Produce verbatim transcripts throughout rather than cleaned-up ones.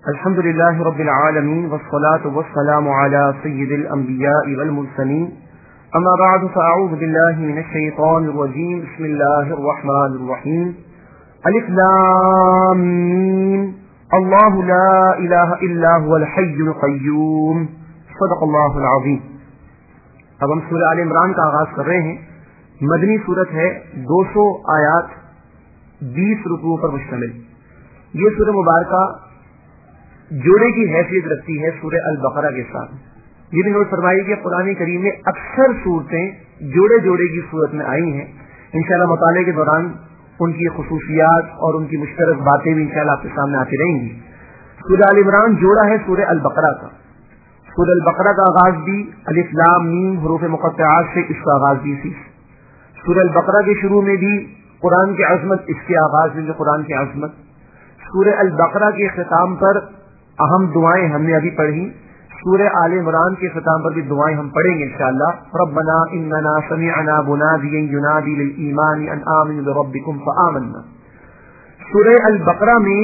الحمد لله رب العالمين والصلاة والسلام على سيد الأنبياء والمرسلين أما بعد فأعوذ بالله من الشيطان الرجيم بسم الله الرحمن الرحيم الف لام میم الله لا إله إلا هو الحي القيوم صدق الله العظيم. اب ہم سورہ آل عمران کا آغاز کر رہے ہیں. مدنی سورت ہے, دو سو آیات, بیس رکوع پر مشتمل. یہ سورہ مبارکہ جوڑے کی حیثیت رکھتی ہے سورہ البقرہ کے ساتھ. یہ بھی نوٹ فرمائیے کہ قرآن کریم میں اکثر صورتیں جوڑے جوڑے کی صورت میں آئی ہیں. انشاءاللہ مطالعے کے دوران ان کی خصوصیات اور ان کی مشترک باتیں بھی انشاءاللہ آپ کے سامنے آتی رہیں گی. سورہ آل عمران جوڑا ہے سورہ البقرہ کا. سورہ البقرہ کا آغاز بھی الف لام میم حروف مقطعات سے اس کا آغاز بھی تھی. سورہ البقرہ کے شروع میں بھی قرآن کی عظمت, اس کے آغاز میں بھی قرآن کی عظمت. سورہ البقرہ کے اختتام پر اہم دعائیں ہم نے ابھی پڑھی. سورہ آل عمران کے اختتام پر بھی دعائیں ہم پڑھیں گے انشاءاللہ. ربنا اننا سمعنا منادیا ینادی للایمان ان آمنوا بربکم فآمنا. سورہ البقرہ میں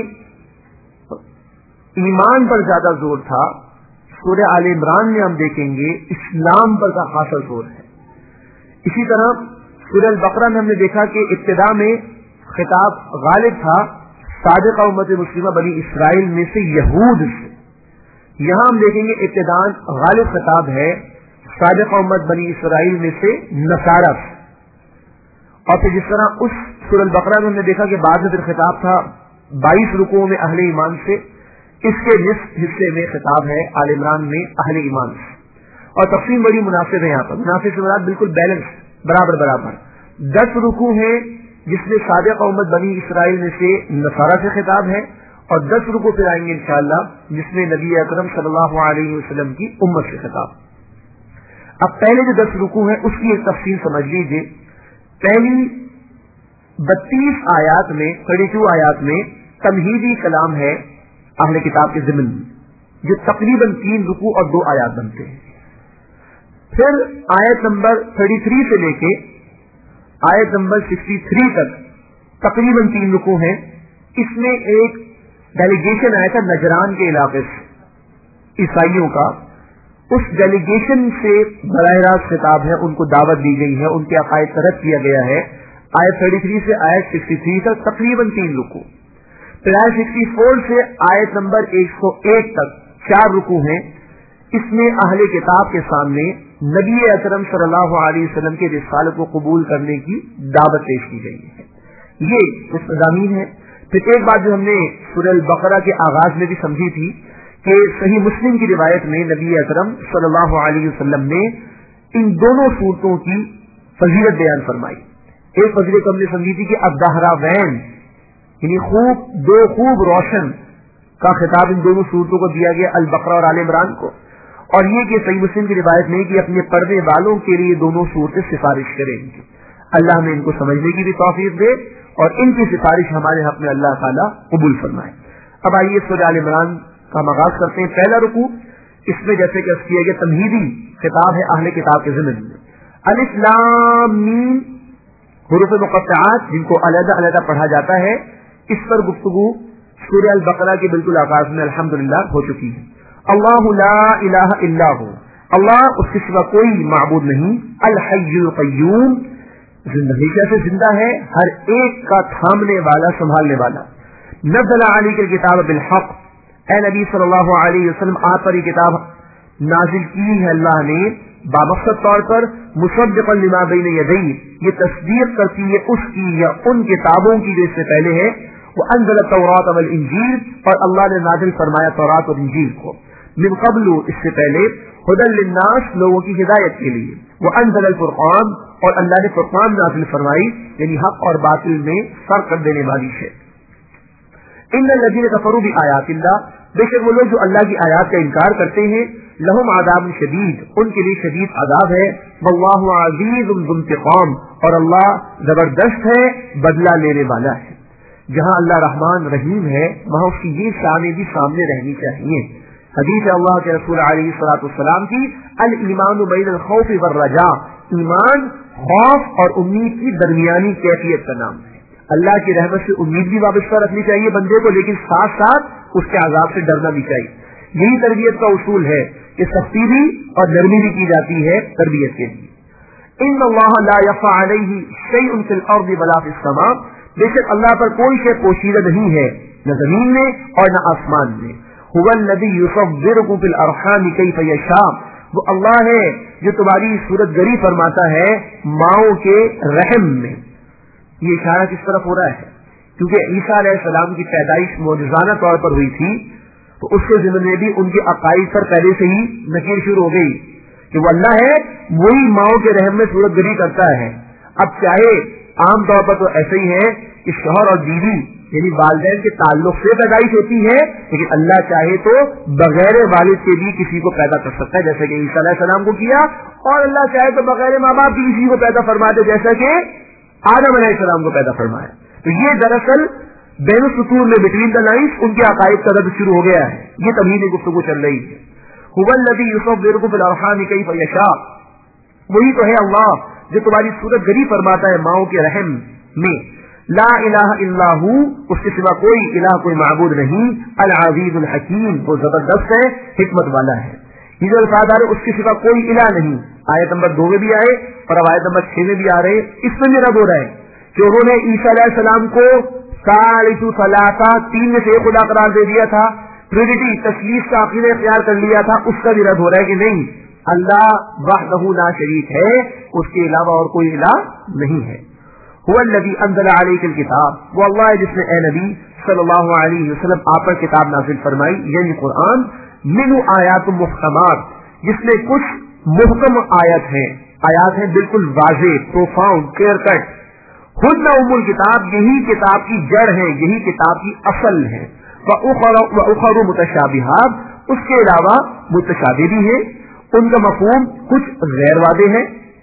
ایمان پر زیادہ زور تھا. سورہ آل عمران میں ہم دیکھیں گے اسلام پر کا خاصا زور ہے. اسی طرح سورہ البقرہ میں ہم نے دیکھا کہ ابتدا میں خطاب غالب تھا صادقہ امت مسلمہ بنی اسرائیل میں سے یہود سے. یہاں ہم دیکھیں گے ابتداء غالب خطاب ہے صادقہ امت بنی اسرائیل میں سے نصارہ سے. اور پھر جس طرح اس سورہ البقرہ میں ہم نے دیکھا کہ بعد میں پھر خطاب تھا بائیس رکوعوں میں اہل ایمان سے, اس کے نصف حصے میں خطاب ہے آل عمران میں اہل ایمان سے. اور تقسیم بڑی مناسب ہے. یہاں پر مناسب سے مراد بالکل بیلنس, برابر برابر. دس رکوع ہے جس میں صادق امت بنی اسرائیل میں سے نصارہ سے خطاب ہے, اور دس رکوع پھر آئیں گے انشاءاللہ جس میں نبی اکرم صلی اللہ علیہ وسلم کی امت سے خطاب. اب پہلے جو دس رکوع ہیں اس کی ایک تفصیل سمجھ لیجیے. پہلی بتیس آیات میں, تھرٹی ٹو آیات میں تمہیدی کلام ہے اہل کتاب کے ضمن میں, جو تقریباً تین رکوع اور دو آیات بنتے ہیں. پھر آیت نمبر تھرٹی تھری سے لے کے آیت نمبر سکسٹی تھری تک تقریباً تین رکوع ہیں. اس میں ایک ڈیلیگیشن آیا تھا نجران کے علاقے سے عیسائیوں کا. اس ڈیلیگیشن سے براہ راست خطاب ہے, ان کو دعوت دی گئی ہے, ان کے عقائد کا رد کیا گیا ہے. آیت تھرٹی تھری سے آیت سکسٹی تھری تک تقریباً تین رکوع. پھر آیت سکسٹی فور سے آیت نمبر ایک سو ایک تک چار رکوع ہیں. اس میں اہل کتاب کے سامنے نبی اکرم صلی اللہ علیہ وسلم کے رسالت کو قبول کرنے کی دعوت پیش کی گئی ہے. یہ کچھ مضامین ہے. پھر ایک بات جو ہم نے سورہ البقرہ کے آغاز میں بھی سمجھی تھی کہ صحیح مسلم کی روایت میں نبی اکرم صلی اللہ علیہ وسلم نے ان دونوں صورتوں کی فضیلت بیان فرمائی. ایک فضیلت ہم نے سمجھی تھی کہ الدہراوین یعنی خوب دو خوب روشن کا خطاب ان دونوں صورتوں کو دیا گیا, البقرہ اور آل عمران کو. اور یہ کہ صحیح مسلم کی روایت میں کہ اپنے پڑھنے والوں کے لیے دونوں صورتیں سفارش کریں گے. اللہ نے ان کو سمجھنے کی بھی توفیق دے اور ان کی سفارش ہمارے حق میں اللہ تعالیٰ قبول فرمائے. اب آئیے سورہ آل عمران کا آغاز کرتے ہیں. پہلا رکوع, اس میں جیسے کہ کیا گیا تمہیدی خطاب ہے اہل کتاب کے ضمن میں. الف لام میم حروف مقطعات جن کو علیحدہ علیحدہ پڑھا جاتا ہے, اس پر گفتگو سورہ البقرہ کے بالکل آغاز میں الحمدللہ ہو چکی ہے. اللہ لا الہ الا ہو, اللہ اس کے سوا کوئی معبود نہیں. الحی القیوم, زندگی سے زندہ ہے, ہر ایک کا تھامنے والا, سنبھالنے والا. نزل علیک الکتاب بالحق, اے نبی صلی اللہ علیہ وسلم آپ پر یہ کتاب نازل کی ہے اللہ نے بامقصد طور پر, مصدقا لما بین یدیہ, یہ تصدیق کرتی ہے اس کی یا ان کتابوں کی جو اس سے پہلے ہے. وانزل التوراۃ والانجیل, اور اللہ نے نازل فرمایا تورات اور انجیل کو. من قبل, اس سے پہلے, ہدی للناس, لوگوں کی ہدایت کے لیے. وانزل الفرقان, اور اللہ نے فرقان نازل فرمائی یعنی حق اور باطل میں فرق کر دینے والی ہے. ان الذین کفروا بآیات اللہ, بے شک وہ لوگ جو اللہ کی آیات کا انکار کرتے ہیں, لہم عذاب شدید, ان کے لیے شدید عذاب ہے. واللہ عزیز ذو انتقام, اور اللہ زبردست ہے, بدلہ لینے والا ہے. جہاں اللہ رحمان رحیم ہے وہاں اس کی یہ شانیں بھی سامنے رہنی چاہیے. حدیث اللہ کے رسول علیہ الصلوۃ والسلام کی, الایمان بین الخوف والرجاء, ایمان خوف اور امید کی درمیانی کیفیت کا نام ہے. اللہ کی رحمت سے امید بھی وابستہ رکھنی چاہیے بندے کو, لیکن ساتھ ساتھ اس کے عذاب سے ڈرنا بھی چاہیے. یہی تربیت کا اصول ہے کہ سختی بھی اور نرمی بھی کی جاتی ہے تربیت کے لیے. ان اللہ لا یخفی علیہ شیء فی الارض ولا فی السماء، بے شک اللہ پر کوئی شے پوشیدہ نہیں ہے نہ زمین میں اور نہ آسمان میں. هو الذی یصورکم فی الارحام کیف یشاء، وہ اللہ ہے جو تمہاری صورت گری فرماتا ہے ماؤں کے رحم میں. یہ اشارہ کس طرف ہو رہا ہے؟ کیونکہ عیسیٰ علیہ السلام کی پیدائش معجزانہ طور پر ہوئی تھی، تو اس کے ذمہ میں بھی ان کے عقائد پر پہلے سے ہی نکیر شروع ہو گئی کہ وہ اللہ ہے، وہی ماؤں کے رحم میں صورت گری کرتا ہے. اب چاہے عام طور پر تو ایسے ہی ہے کہ شوہر اور بیوی یعنی والدین کے تعلق سے پیدائش ہوتی ہے، لیکن اللہ چاہے تو بغیر والد کے بھی کسی کو پیدا کر سکتا ہے، جیسے کہ عیسیٰ علیہ السلام کو کیا، اور اللہ چاہے تو بغیر ماں باپ بھی کسی کو پیدا فرما دے، جیسا کہ آدم علیہ السلام کو پیدا فرمایا. تو یہ دراصل بین السطور میں بٹوین دا لائنس ان کے عقائد کا رد شروع ہو گیا ہے. یہ تمہید گفتگو چل رہی ہے. هو الذی یصورکم فی الارحام کیف یشاء، وہی تو ہے اللہ جو تمہاری صورت گری فرماتا ہے ماؤں کے رحم میں. لا الہ الا ہو، اس کے سوا کوئی الہ کوئی معبود نہیں. العزیز الحکیم، وہ زبردست ہے حکمت والا ہے. یہ جو الفاظ آ رہے اس کے سوا کوئی الہ نہیں، آیت نمبر دو میں بھی آئے اور اب آیت نمبر چھ میں بھی آ رہے. اس میں بھی رد ہو رہا ہے کہ انہوں نے عیسیٰ علیہ السلام کو ثالث ثلاثہ، تین میں سے ایک خدا قرار دے دیا تھا، ٹرینٹی تثلیث کا عقیدہ اختیار کر لیا تھا. اس کا بھی رد ہو رہا ہے کہ نہیں، اللہ وحدہ لا شریک ہے، اس کے علاوہ اور کوئی الہ نہیں ہے. هو الذی انزل علیک الکتاب، وہ اللہ ہے جس نے اے نبی صلی اللہ علیہ وسلم آپ پر کتاب نازل فرمائی، یعنی قرآن. منہ آیات محکمات، جس میں کچھ محکم آیت ہیں، آیات ہیں بالکل واضح، پروفاؤنڈ، کلیئر کٹ. ہن ام الکتاب، یہی کتاب کی جڑ ہے، یہی کتاب کی اصل ہے. وَأُخَرُ مُتَشَابِهَاتٌ، اس کے علاوہ متشابہ بھی ہیں، ان کا مفہوم کچھ غیر واضح ہے.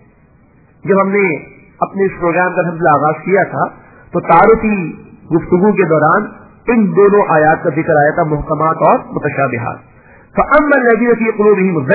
جب ہم نے اپنے اس پروگرام کا سلسلہ آغاز کیا تھا تو تعارفی گفتگو کے دوران ان دونوں آیات کا ذکر آیا تھا، محکمات اور متشابہات. فَأَمَّا الَّذِينَ فِي قُلُوبِهِمْ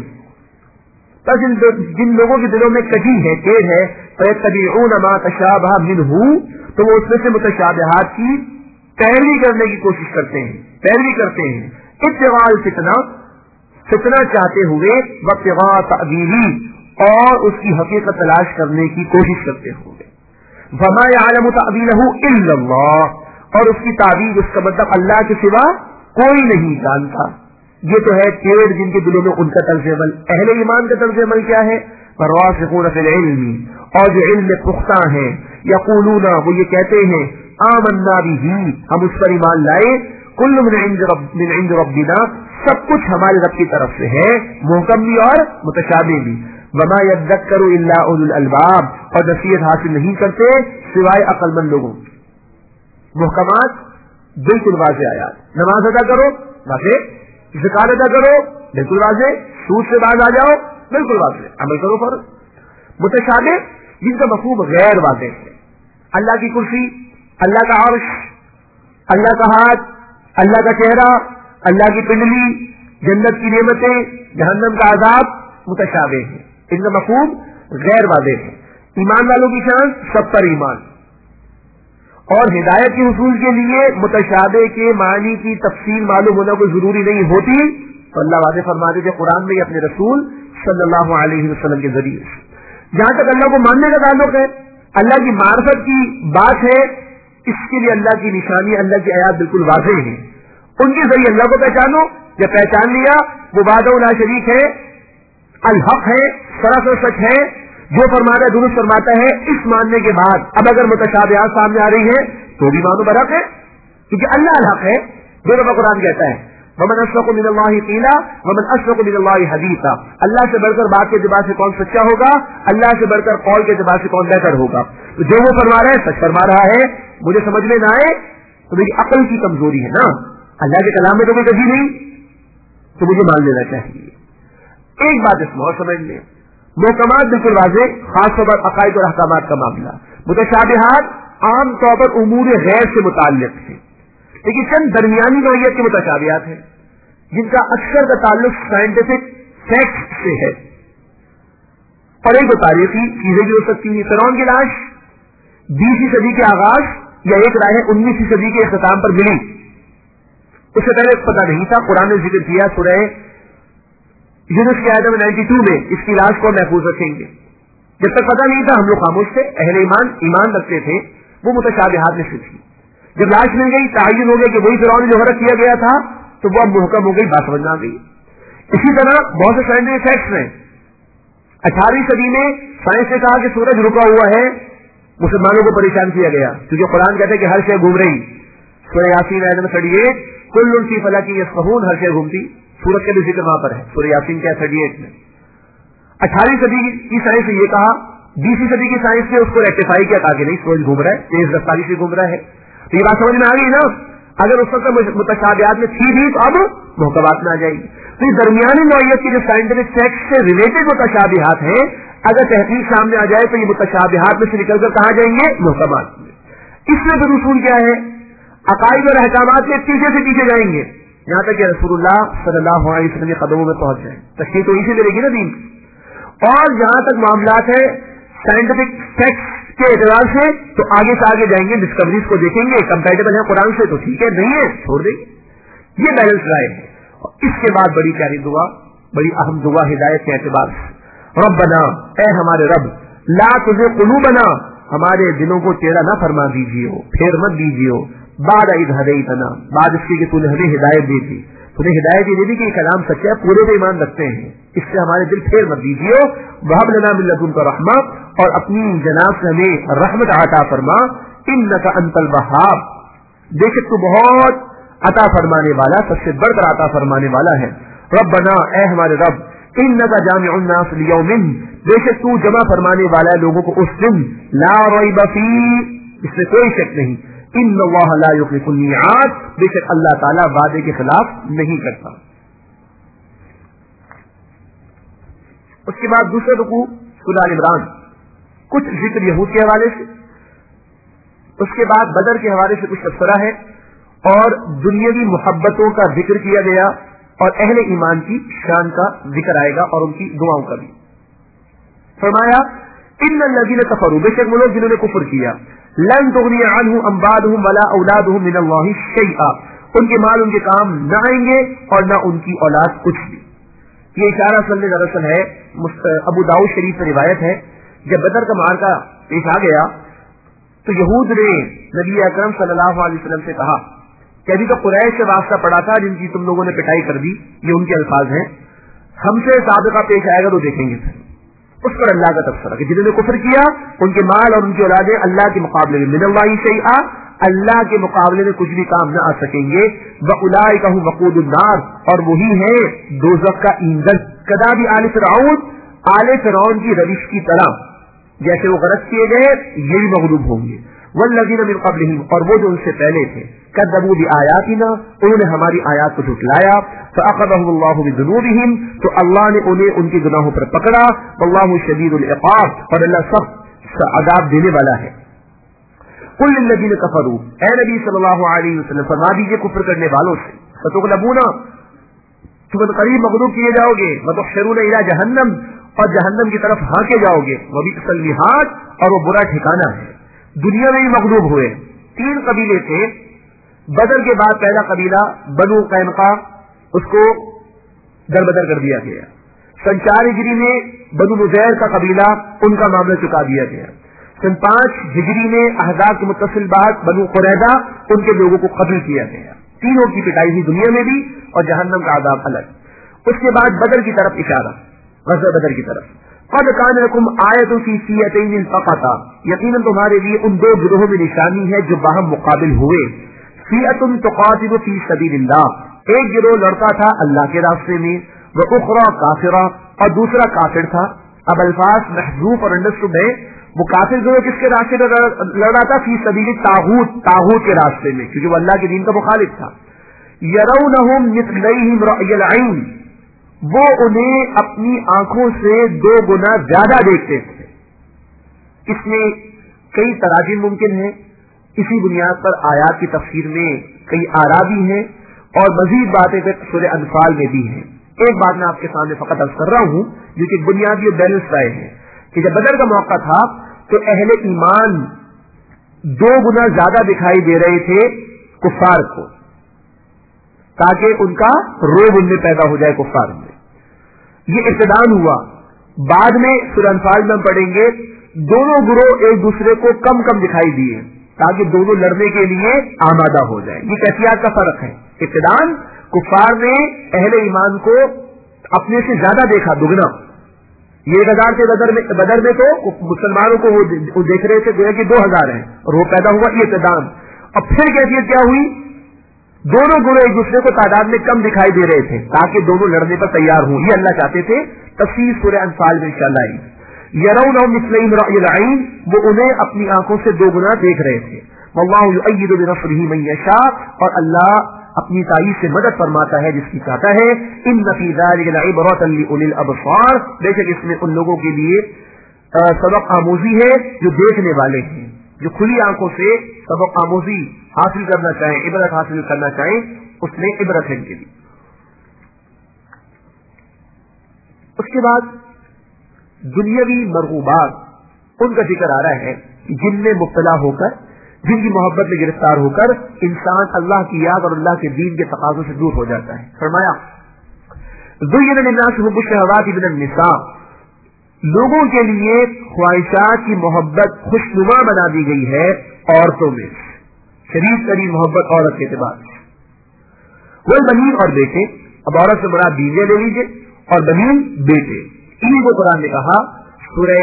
زَيْغٌ، جن لوگوں کے دلوں میں کجی ہے، ٹیڑھ ہے، فَيَتَّبِعُونَ مَا تَشَابَهَ مِنْهُ، تو وہ اس میں سے متشابہات کی پیروی کرنے کی کوشش کرتے ہیں، پیروی کرتے ہیں. ابتغاء الفتنہ، فتنہ چاہتے ہوئے، وابتغاء تأویلہ، اور اس کی حقیقت تلاش کرنے کی کوشش کرتے ہوئے. وما يعلم تأویلہ الا اللہ، اور اس کی تعبیر، اس کا مطلب اللہ کے سوا کوئی نہیں جانتا. یہ تو ہے ٹیڑھ جن کے دلوں میں ان کا طرز عمل. اہل ایمان کا طرز عمل کیا ہے؟ والراسخون فی العلم، اور جو علم میں پختہ ہیں، یقولون، وہ یہ کہتے ہیں، آمنا بہ، ہم اس پر ایمان لائے، کل من عند رب من عند ربنا، سب کچھ ہمارے رب کی طرف سے ہے، محکم بھی اور متشابہ بھی. وما يذکر الا اولو الالباب، اور نصیحت حاصل نہیں کرتے سوائے عقل مند لوگوں. محکمات بالکل واضح آیات، نماز ادا کرو واضح، زکات ادا کرو بالکل واضح، سود سے باز آ جاؤ بالکل واضح، عمل کرو فرض. متشابہ جن کا مفہوم غیر واضح ہے، اللہ کی کرسی، اللہ کا عرش، اللہ کا ہاتھ، اللہ کا چہرہ، اللہ کی پنڈلی، جنت کی نعمتیں، جہنم کا عذاب، متشابہ ہے، ان کا مفہوم غیر واضح ہے. ایمان والوں کی شان سب پر ایمان، اور ہدایت کے حصول کے لیے متشابہ کے معنی کی تفصیل معلوم ہونا کوئی ضروری نہیں ہوتی. تو اللہ واضح فرماتے تھے قرآن میں اپنے رسول صلی اللہ علیہ وسلم کے ذریعے سے. جہاں تک اللہ کو ماننے کا تعلق ہے، اللہ کی معرفت کی بات ہے، اس کے لیے اللہ کی نشانی، اللہ کی آیات بالکل واضح ہیں. ان کے ذریعے اللہ کو پہچانو، جب پہچان لیا وہ وحدہ لا شریک ہے، الحق ہے، سراسر سچ ہے، جو فرماتا ہے درست فرماتا ہے. اس ماننے کے بعد اب اگر متشابہات سامنے آ رہی ہیں تو بھی مانو برحق ہے، کیونکہ اللہ الحق ہے. جو رب قرآن کہتا ہے ومن اصدق من اللہ قیلا ومن اصدق من اللہ حدیثا، اللہ سے بڑھ کر بات کے اعتبار سے کون سچا ہوگا، اللہ سے بڑھ کر قول کے اعتبار سے کون بہتر ہوگا. تو جو وہ فرما رہا ہے سچ فرما رہا ہے. مجھے سمجھ میں نہ آئے تو میری عقل کی کمزوری ہے نا، اللہ کے کلام میں تو کوئی کبھی نہیں، تو مجھے مان لینا چاہیے. ایک بات اس میں اور سمجھ لیں، محکمات بالکل واضح، خاص طور پر عقائد اور احکامات کا معاملہ. متشابہات عام طور پر امور غیر سے متعلق ہیں، لیکن چند درمیانی نوعیت کے متشابہات ہیں جن کا اکثر کا تعلق سائنٹیفک فیکٹ سے ہے، اور ایک تو تاریخی چیزیں بھی ہو سکتی ہیں. فرعون کی لاش بیسویں صدی کے آغاز یا ایک رائے انیسویں صدی کے اختتام پر ملی، उससे पहले पता नहीं था। कुरान ने जिक्र किया सूरह यूनुस की आयत नंबर बानवे में इसकी लाश को महफूज रखेंगे। जब तक पता नहीं था हम लोग खामोश थे, अहले ईमान ईमान रखते थे, वो मुतशाबिहात में से थी। जब लाश मिल गई, तायन हो गया कि वही फिरौन जो हरकत किया गया था, तो वो अब मुहकम हो गई, बात समझ आ गई। इसी तरह बहुत से साइंटिफिक फैक्ट्स हैं। अठारहवीं सदी में साइंस ने कहा कि सूरज रुका हुआ है, मुसलमानों को परेशान किया गया, क्योंकि कुरान कहते हैं कि हर शय घूम रही। सूरह यासीन आयत नंबर अड़तीस, कुल्लुन फी फलकी यस्बहून, हर शय घूमती। सूरज का भी जिक्र वहां पर है सूरह यासीन के अड़तीस में। अठारहवीं सदी की साइंस ने ये कहा, बीसवीं सदी की साइंस ने उसको रेक्टिफाई किया, कहा कि नहीं सूरज घूम रहा है, तेज रफ्तारी से घूम रहा है। तो ये बात समझ में आ गई ना। अगर उस वक्त मुतशाबिहात में थी भी तो अब मुहकमात में आ जाएगी। तो ये दरमियानी नौइयत की जो साइंटिफिक फैक्ट से रिलेटेड मुतशाबिहात है, अगर तहकीक सामने आ जाए तो ये मुतशाबिहात में से निकलकर कहाँ जाएंगे? मुहकमात में। इसमें फिर उसूल क्या है? अकाइद और अहकामात के पीछे से पीछे जाएंगे यहां तक कि रसूलुल्लाह सल्लल्लाहु अलैहि वसल्लम के कदमों में पहुंच जाए। तशरीह तो इसी मिलेगी ना दीन। और जहां तक मामलात है साइंटिफिक फैक्ट्स के एतबार से, तो आगे से आगे जाएंगे, डिस्कवरीज को देखेंगे, कंपैटिबल है कुरान से तो ठीक है, नहीं है छोड़ देंगे। ये बैलेंस राय है। और इसके बाद बड़ी प्यारी दुआ, बड़ी अहम दुआ हिदायत के एतबार से, रब्बना, ऐ हमारे रब, ला तुझे कुलूबना, हमारे दिलों को टेढ़ा ना फरमा दीजिए, फेर मत दीजिए, बाद इद हदैतना, बाद इसकी कि तूने हमें हिदायत दी थी, तूने हिदायत ये दी कि कलाम सच्चा है, पूरे पे ईमान रखते हैं, इससे हमारे दिल फेर मत दीजिए। वहब लना मिन लदुनका रहमा, और अपनी जनाब से हमें रहमत अता फरमा, इन्नका अंतल वहाब, बेशक तू बहुत अता फरमाने वाला, सबसे बढ़कर अता फरमाने वाला है। रब्बना, ऐ हमारे रब, इन्नका जामिउन नास लियौमिन, बेशक तू जमा फरमाने वाला है लोगों को उस दिन, ला रैब फीह, इसमें कोई शक नहीं, इन्नल्लाह ला युखलिफुल मिआद, बेशक अल्लाह ताला वादे के खिलाफ नहीं करता। उसके बाद दूसरे रुकू सूरह आल इमरान, कुछ जिक्र यहूद के हवाले से, उसके बाद बदर के हवाले से कुछ तबसरा है, और दुनियावी मोहब्बतों का जिक्र किया गया, और अहले ईमान की शान का जिक्र आएगा, और उनकी दुआओं का भी। फरमाया इन्नल लज़ीना कफरू, बेशक वो लोग जिन्होंने कुफ्र किया, लन तुगनी अन्हुम अम्वालुहुम वला औलादुहुम मिनल्लाहि शैआ, उनके माल उनके काम न आएंगे और न उनकी औलाद कुछ भी। ये इशारा असल में दरअसल है अबू दाऊद शरीफ से रिवायत है, जब बदर का मार्का पेश आ गया तो यहूद ने नबी अकरम सल्लल्लाहु अलैहि वसल्लम से कहा कि अभी तो कुरैश से वास्ता पड़ा था जिनकी तुम लोगों ने पिटाई कर दी, ये उनके अल्फाज हैं, हमसे साबिका पेश आएगा तो देखेंगे। उस पर अल्लाह का तबसरा कि जिन्होंने कुफ्र किया उनके माल और उनकी औलादें अल्लाह के मुकाबले में मिनल्लाहि शैआ, अल्लाह के मुकाबले में कुछ भी काम न आ सकेंगे। व उलाइका हुम वक़ूदुन नार, और वही है दोज़ख का ईंधन। कदाबी आले फिरऔन, आले फिरौन की रविश की तरह, जैसे वो गरक किए गए ये भी मगलूब होंगे। वल्लज़ीना मिन क़ब्लिहिम, और वो जो उनसे पहले थे, कज़्ज़बू बिआयातिना, उन्होंने हमारी आयात को झुठलाया, फ़अख़ज़हुमुल्लाहु बिज़ुनूबिहिम, तो अल्लाह ने उन्हें उनके गुनाहों पर पकड़ा। वल्लाहु शदीदुल इक़ाब, और अल्लाह सख्त अज़ाब देने वाला है। कुल लिल्लज़ीना कफ़रू, ऐ नबी सल्लल्लाहु अलैहि वसल्लम फरमा दीजिए कुफ्र करने वालों से, फतुग़लबूना, तुम करीब मग़लूब किए जाओगे, वतुहशरूना इला जहन्नम, और जहन्नम की तरफ हाके जाओगे, वबिअसल मिहाद, और वो बुरा ठिकाना है। दुनिया में ही मग़लूब हुए। तीन कबीले थे, बदर के बाद पहला कबीला बनु कैनुका, उसको दरबदर कर दिया गया। सन चार हिजरी में बनु नुज़ैर का कबीला, उनका मामला चुका दिया गया। सन पांच हिजरी में अहज़ाब के मुत्तसिल बाद बनु कुरैज़ा, उनके लोगों को कत्ल किया गया। तीनों की पिटाई हुई दुनिया में भी, और जहन्नम का आज़ाब अलग। उसके बाद बदर की तरफ इशारा, ग़ज़वा बदर की तरफ, क़द कान लकुम आयतुन फी फ़ियतैन इल्तक़ता, यकीनन तुम्हारे लिए उन दो गिरोहों में निशानी है जो बाहम मुकाबिल हुए। फ़ियतुन तुक़ातिलु फी सबीलिल्लाह, एक गिरोह लड़ता था अल्लाह के रास्ते में, व उख़रा काफ़िरा, और दूसरा काफिर था। अब अल्फाज महज़ूफ़ और अंडरस्टूड है। वो काफिर गिरोह किसके रास्ते में लड़ रहा था? फी सबील तागूत, तागूत के रास्ते में, क्योंकि वो अल्लाह के दीन का मुखालिफ था। यरौनहुम मिस्लैहिम रअयल ऐन, वो उन्हें अपनी आंखों से दो गुना ज्यादा देखते थे। इसमें कई तराजीम मुमकिन है, इसी बुनियाद पर आयात की तफसीर में कई आरा भी हैं, और मजीद बातें फिर सूरह अनफाल में भी हैं। एक बात मैं आपके सामने फकत अर्ज कर रहा हूं, जो कि बुनियादी और बैलेंस राय है, कि जब बदर का मौका था तो अहले ईमान दो गुना ज्यादा दिखाई दे रहे थे कुफार को। تاکہ ان کا روب ان میں پیدا ہو جائے کفار میں. یہ ابتدان ہوا. بعد میں سورہ انفال میں ہم پڑھیں گے دونوں گروہ ایک دوسرے کو کم کم دکھائی دیے تاکہ دونوں لڑنے کے لیے آمادہ ہو جائے. یہ کیفیات کا فرق ہے. ابتدان کفار نے اہل ایمان کو اپنے سے زیادہ دیکھا, دگنا. یہ ایک ہزار سے بدر میں بدر میں تو مسلمانوں کو وہ دیکھ رہے تھے گویا کہ دو ہزار ہیں, اور وہ پیدا ہوا یہ ابتدان. اب پھر کیفیت کیا ہوئی, دونوں گروہ ایک دوسرے کو تعداد میں کم دکھائی دے رہے تھے تاکہ دونوں لڑنے پر تیار ہوں. یہ اللہ چاہتے تھے. تفصیل سورہ انفال میں انشاءاللہ آئی. یرونہم مثلہم رأی العین, وہ انہیں اپنی آنکھوں سے دو گنا دیکھ رہے تھے. واللہ یؤید بنصرہ من یشاء, اور اللہ اپنی تائید سے مدد فرماتا ہے جس کی چاہتا ہے. ان فی ذلک لعبرۃ لأولی الابصار, بے شک اس میں ان لوگوں کے لیے سبق آموزی ہے جو دیکھنے والے ہیں, جو کھلی آنکھوں سے سبق آموزی حاصل کرنا چاہیں, عبرت حاصل کرنا چاہیں, اس میں عبرت ہے ان کے لیے. اس کے بعد دنیاوی مرغوبات ان کا ذکر آ رہا ہے جن میں مبتلا ہو کر, جن کی محبت میں گرفتار ہو کر انسان اللہ کی یاد اور اللہ کے دین کے تقاضوں سے دور ہو جاتا ہے. فرمایا زین للناس حب الشہوات من النساء, لوگوں کے لیے خواہشات کی محبت خوشنما بنا دی گئی ہے عورتوں میں, شریف ترین محبت عورت کے اعتبار سے. والبنین, اور بیٹے. اب عورت سے مراد بیویاں لے لیجیے, اور بنین بیٹے. انہیں کو قرآن نے کہا سورہ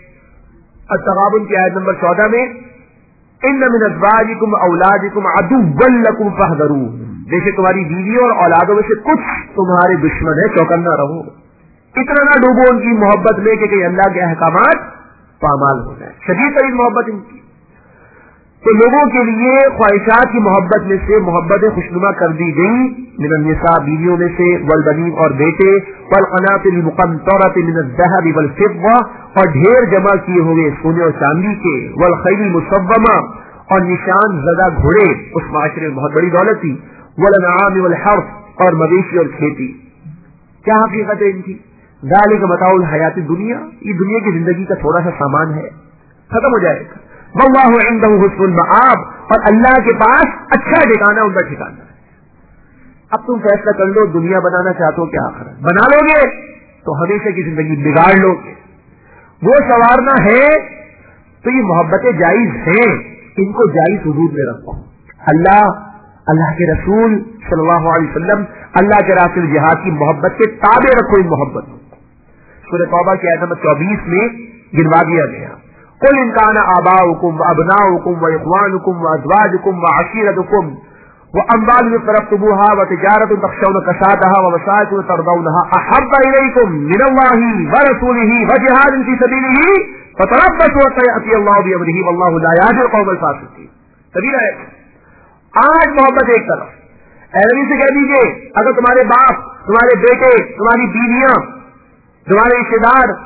التغابن کی آیت نمبر چودہ میں ان من ازواجکم اولادکم عدوا لکم فاحذروہ, دیکھیں تمہاری بیوی اور اولادوں میں سے کچھ تمہارے دشمن ہے, چوکنا رہو. اتنا نہ ڈوبو ان کی محبت میں کہ کہیں اللہ کے احکامات پامال ہو جائے. شدید ترین محبت ان کی. تو لوگوں کے لیے خواہشات کی محبت میں سے محبت خوشنما کر دی گئی. من النساء, بیویوں میں سے. والبنین, اور بیٹے. والقناطر المقنطرة من الذهب والفضة, اور ڈھیر جمع کیے ہوئے سونے اور چاندی کے. والخیل المسومة, اور نشان زدہ گھوڑے, اس معاشرے میں بہت بڑی دولت تھی. والانعام والحرث, اور مویشی اور کھیتی. کیا حقیقت ہے ان کی؟ ذالک متاع الحیات الدنیا, یہ دنیا کی زندگی کا تھوڑا سا سامان ہے, ختم ہو جائے گا. واللہ عنده حسن المآب, اور اللہ کے پاس اچھا ٹھکانہ ان کا ٹھکانہ ہے. اب تم فیصلہ کر لو دنیا بنانا چاہتے ہو کیا آخر بنا لو گے تو ہمیشہ کی زندگی بگاڑ لو گے. وہ سنوارنا ہے تو یہ محبتیں جائز ہیں, ان کو جائز حدود میں رکھو. اللہ, اللہ کے رسول صلی اللہ علیہ وسلم, اللہ کے راستے جہاد کی محبت کے تابع رکھو ان محبت کو. سورہ توبہ کی آیت نمبر چوبیس میں گنوا دیا گیا قل ان كان آباؤكم وابناؤكم واخوانكم وازواجكم وعشيرتكم واموال اقترفتموها وتجارة تخشون كسادها ومساكن ترضونها احب اليكم من الله ورسوله وجهاد في سبيله فتربصوا حتى يأتي الله بأمره والله لا يهدي القوم الفاسقين. سبیل ہے. آج محبت ایک طرف, اے نبی سے کہہ دیجیے اگر تمہارے باپ, تمہارے بیٹے, تمہاری بیویاں, تمہارے رشتے دار,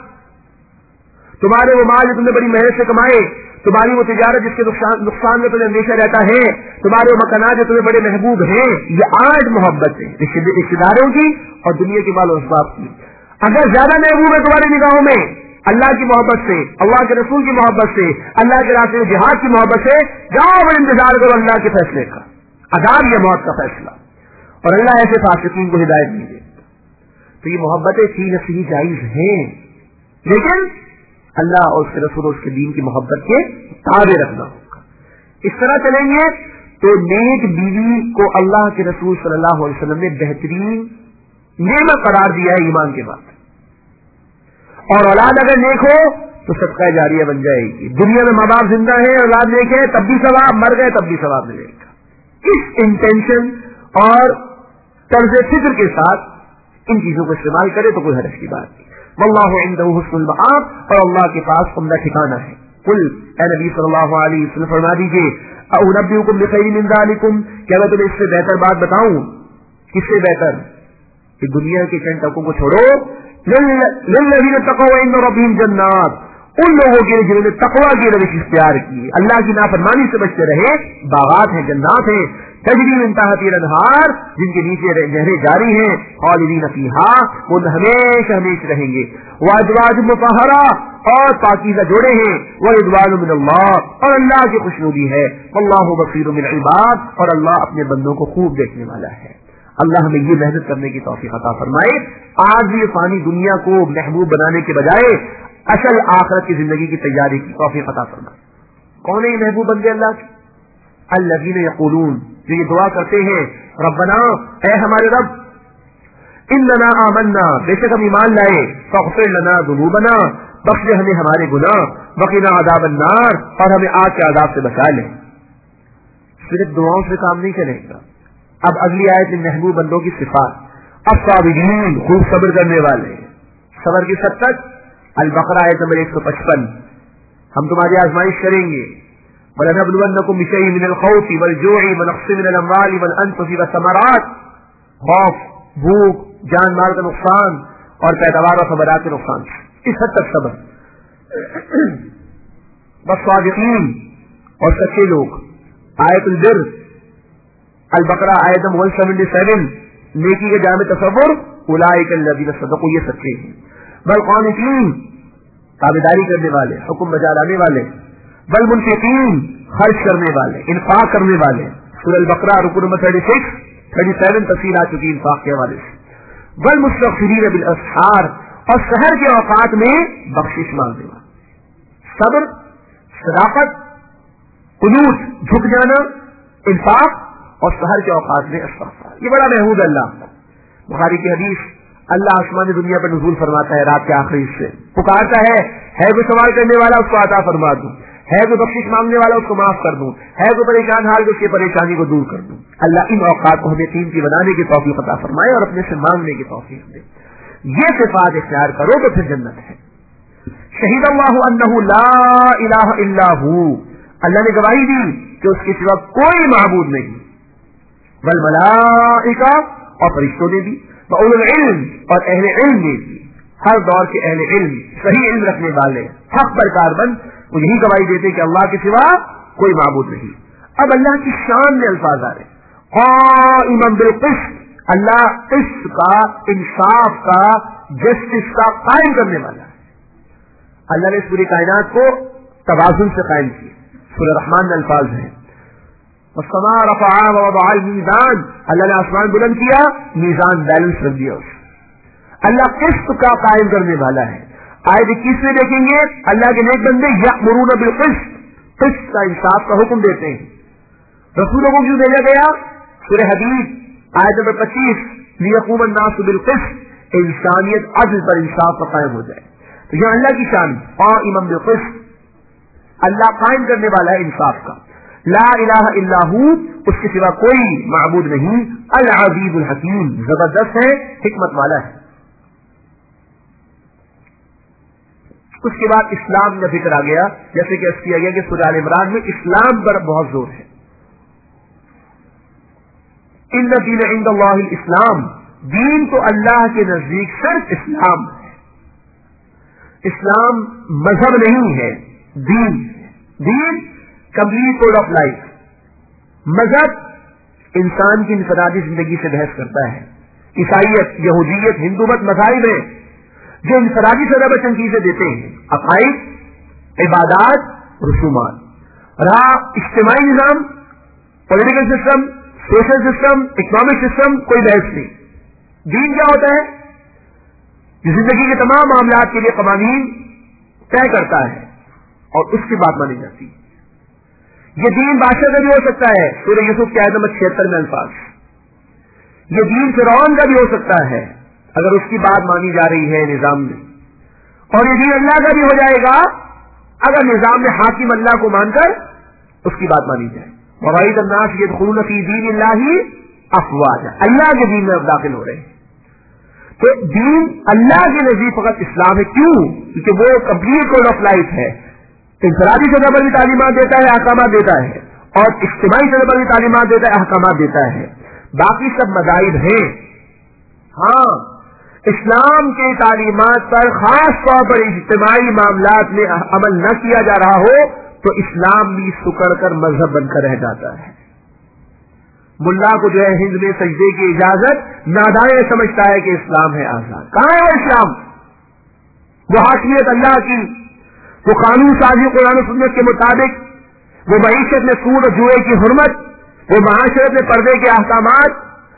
تمہارے وہ مال جو تم نے بڑی محنت سے کمائے, تمہاری وہ تجارت جس کے نقصان میں تمہیں اندیشہ رہتا ہے, تمہارے وہ مکانات جو تمہیں بڑے محبوب ہیں, یہ آج محبت ہے رشتے داروں کی اور دنیا کے مال و اسباب کی. اگر زیادہ محبوب ہے تمہاری نگاہوں میں اللہ کی محبت سے, اللہ کے رسول کی محبت سے, اللہ کے راستے میں جہاد کی محبت سے, جاؤ وہ انتظار کرو اللہ کے فیصلے کا, عذاب یا موت کا فیصلہ. اور اللہ ایسے فاسقین کو ہدایت نہیں دے. تو یہ محبتیں سی نسی جائز ہیں, لیکن اللہ اور اس کے رسول اور اس کے دین کی محبت کے تابع رکھنا ہوگا. اس طرح چلیں گے تو نیک بیوی کو اللہ کے رسول صلی اللہ علیہ وسلم نے بہترین نعمت قرار دیا ہے ایمان کے بعد. اور اولاد اگر نیک ہو تو صدقہ جاریہ بن جائے گی. دنیا میں ماں باپ زندہ ہے, اولاد نیک ہے, تب بھی ثواب, مر گئے تب بھی ثواب ملے گا. اس انٹینشن اور طرز فکر کے ساتھ ان چیزوں کو استعمال کرے تو کوئی حرج کی بات نہیں. واللہ عنده حسن المآب, اور اللہ کے پاس عمدہ ٹھکانہ ہے. قل, اے نبی صلی اللہ علیہ وسلم فرما دیجیے, اونبئکم بخیر من ذالکم, کیا میں تمہیں اس سے بہتر بات بتاؤں؟ کس سے بہتر؟ کہ دنیا کے چند ٹکوں کو چھوڑو. للذین اتقوا عند ربهم جنات, ان لوگوں کے لیے جنہوں نے تقوی کی روش اختیار کی, اللہ کی نافرمانی سے بچتے رہے, باغات ہیں, جنات ہیں, تجری من تحتها الانہار, جن کے نیچے نہریں جاری ہیں, خالدین فیہا, وہ ہمیشہ ہمیشہ رہیں گے. وازواج مطہرہ, اور پاکیزہ جوڑے ہیں. ورضوان من اللہ, اور اللہ کی خوشنودی ہے. واللہ بصیر بالعباد, اور اللہ اپنے بندوں کو خوب دیکھنے والا ہے. اللہ ہمیں یہ محنت کرنے کی توفیق عطا فرمائے. آج یہ فانی دنیا کو محبوب بنانے کے بجائے اصل آخرت کی زندگی کی تیاری کی توفیق عطا فرمائے. کون ہے یہ محبوب بندے اللہ کے؟ الذین یقولون، جو یہ دعا کرتے ہیں ربنا، اے ہمارے رب، اننا آمنا، بے شک ہم ایمان لائے، فاغفر لنا ذنوبنا، بخش دے ہمیں ہمارے گناہ، وقنا عذاب النار، اور ہمیں آگ کے عذاب سے بچا لے. صرف دعاؤں سے کام نہیں چلے گا. اب اگلی آیت میں محبوب بندوں کی صفات، الصابرین، خوب صبر کرنے والے. صبر کی سب تک البقرہ آیت نمبر ایک سو پچپن. ہم تمہاری آزمائش کریں گے. وَلَنَبْلُوَنَّكُمْ بِشَيْءٍ مِّنَ الْخَوْفِ وَالْجُوعِ وَنَقْصٍ مِّنَ الْأَمْوَالِ وَالْأَنفُسِ وَالثَّمَرَاتِ، خوف، بھوک، جان مال کا نقصان اور پیداوار اور ثمرات کے نقصان. اس حد تک صبر. والصادقین، اور سچے لوگ. آیت البر البقرہ آیت نمبر ایک سو ستہتر، نیکی کے جامع تصور، اولئک الذین صدقوا، یہ سچے ہیں. والقانتین، تابعداری کرنے والے، حکم بجا لانے والے. والمنفقین، خرچ کرنے والے، انفاق کرنے والے. سورہ البقرہ رکو نمبر چھتیس، سینتیس تفصیل آ چکی انفاق کے حوالے سے. والمستغفرین بالاسحار، اور سحر کے اوقات میں بخشش مانگنے والے. صبر، صداقت، قنوت، جھک جانا، انفاق، اور سحر کے اوقات میں استغفار. یہ بڑا محبوب اللہ. بخاری کی حدیث، اللہ آسمانی دنیا پر نزول فرماتا ہے رات کے آخری حصے، پکارتا ہے ہے کوئی سوال کرنے والا اس کو عطا فرما دوں، ہے کوئی بخشش مانگنے والا اس کو معاف کر دوں، ہے کوئی پریشان حال جو اس کی پریشانی کو دور کر دوں. اللہ ان اوقات کو ہمیں قیمتی بنانے کی توفیق عطا فرمائے اور اپنے سے مانگنے کی توفیق دے. یہ صفات اختیار کرو تو پھر جنت ہے. شہید اللہ انہ لا الہ الا ہو، اللہ نے گواہی دی کہ اس کے سوا کوئی معبود نہیں. والملائکہ، اور فرشتوں نے بھی، وَأُولُو الْعِلْمِ، اور اہل علم نے بھی. ہر دور کے اہل علم، صحیح علم رکھنے والے، حق پر کاربند، وہ یہی گواہی دیتے کہ اللہ کے سوا کوئی معبود نہیں. اب اللہ کی شان میں الفاظ آ رہے. قائما بالقسط، اللہ قسط کا، انصاف کا، جسٹس کا قائم کرنے والا ہے. اللہ نے اس پوری کائنات کو توازن سے قائم کیا. سورہ رحمان میں الفاظ ہیں والسماء رفعها ووضع الميزان، اللہ نے آسمان بلند کیا، میزان بیلنس رکھ دیا. اس اللہ قسط کا قائم کرنے والا ہے. آیت اکیس میں دیکھیں گے اللہ کے نیک بندے یأمرون بالقسط، قسط کا، انصاف کا حکم دیتے ہیں. رسولوں کو کیوں بھیجا گیا؟ سورہ حدید آیت نمبر پچیس، لیقوم الناس بالقسط، انسانیت عدل پر انصاف پر قائم ہو جائے. تو یہ اللہ کی شان، قائما بالقسط، اللہ قائم کرنے والا ہے انصاف کا. لا الہ الا ہو، اس کے سوا کوئی معبود نہیں. العزیز الحکیم، زبردست ہے، حکمت والا ہے. اس کے بعد اسلام کا ذکر آ گیا، جیسے کہ اس کیا گیا کہ سورہ آل عمران میں اسلام پر بہت زور ہے. ان الدین عند اللہ الاسلام، دین تو اللہ کے نزدیک صرف اسلام ہے. اسلام مذہب نہیں ہے، دین. دین کمپلیٹ کوڈ آف لائف. مذہب انسان کی انفرادی زندگی سے بحث کرتا ہے. عیسائیت، یہودیت، ہندو مت مذاہب ہیں جو انفرادی سطح پر چند چیزیں دیتے ہیں، عقائد، عبادات، رسومات. رہا اجتماعی نظام، political system, social system, economic system, کوئی بحث نہیں. دین کیا ہوتا ہے؟ زندگی کے تمام معاملات کے لیے قوانین طے کرتا ہے اور اس کی بات مانی جاتی ہے. یہ دین بادشاہ کا بھی ہو سکتا ہے، سورہ یوسف کی آیت نمبر چھہتر میں الفاظ. یہ دین فرعون کا بھی ہو سکتا ہے اگر اس کی بات مانی جا رہی ہے نظام میں. اور یہ دین اللہ کا بھی ہو جائے گا اگر نظام میں حاکم اللہ کو مان کر اس کی بات مانی جائے. وَرَأَيْتَ النَّاسَ يَدْخُلُونَ فِي دِينِ اللَّهِ أَفْوَاجًا، اللہ کے دین میں اب داخل ہو رہے ہیں. تو دین اللہ کے نزدیک فقط اسلام ہے. کیوں؟ کیونکہ وہ کمپلیٹ کوڈ آف لائف ہے. انفرادی سطح پر بھی تعلیمات دیتا ہے، احکامات دیتا ہے، اور اجتماعی سطح پر بھی تعلیمات دیتا ہے، احکامات دیتا ہے. باقی سب مذاہب ہیں. ہاں، اسلام کی تعلیمات پر خاص طور پر اجتماعی معاملات میں عمل نہ کیا جا رہا ہو تو اسلام بھی سکڑ کر مذہب بن کر رہ جاتا ہے. ملا کو جو ہے ہند میں سجدے کی اجازت نادائیں سمجھتا ہے کہ اسلام ہے آزاد. کہاں ہے وہ اسلام؟ وہ حاکمیت اللہ کی، وہ قانون سازی قرآن و سنت کے مطابق، وہ معیشت میں سود و جوئے کی حرمت، وہ معاشرت میں پردے کے احکامات،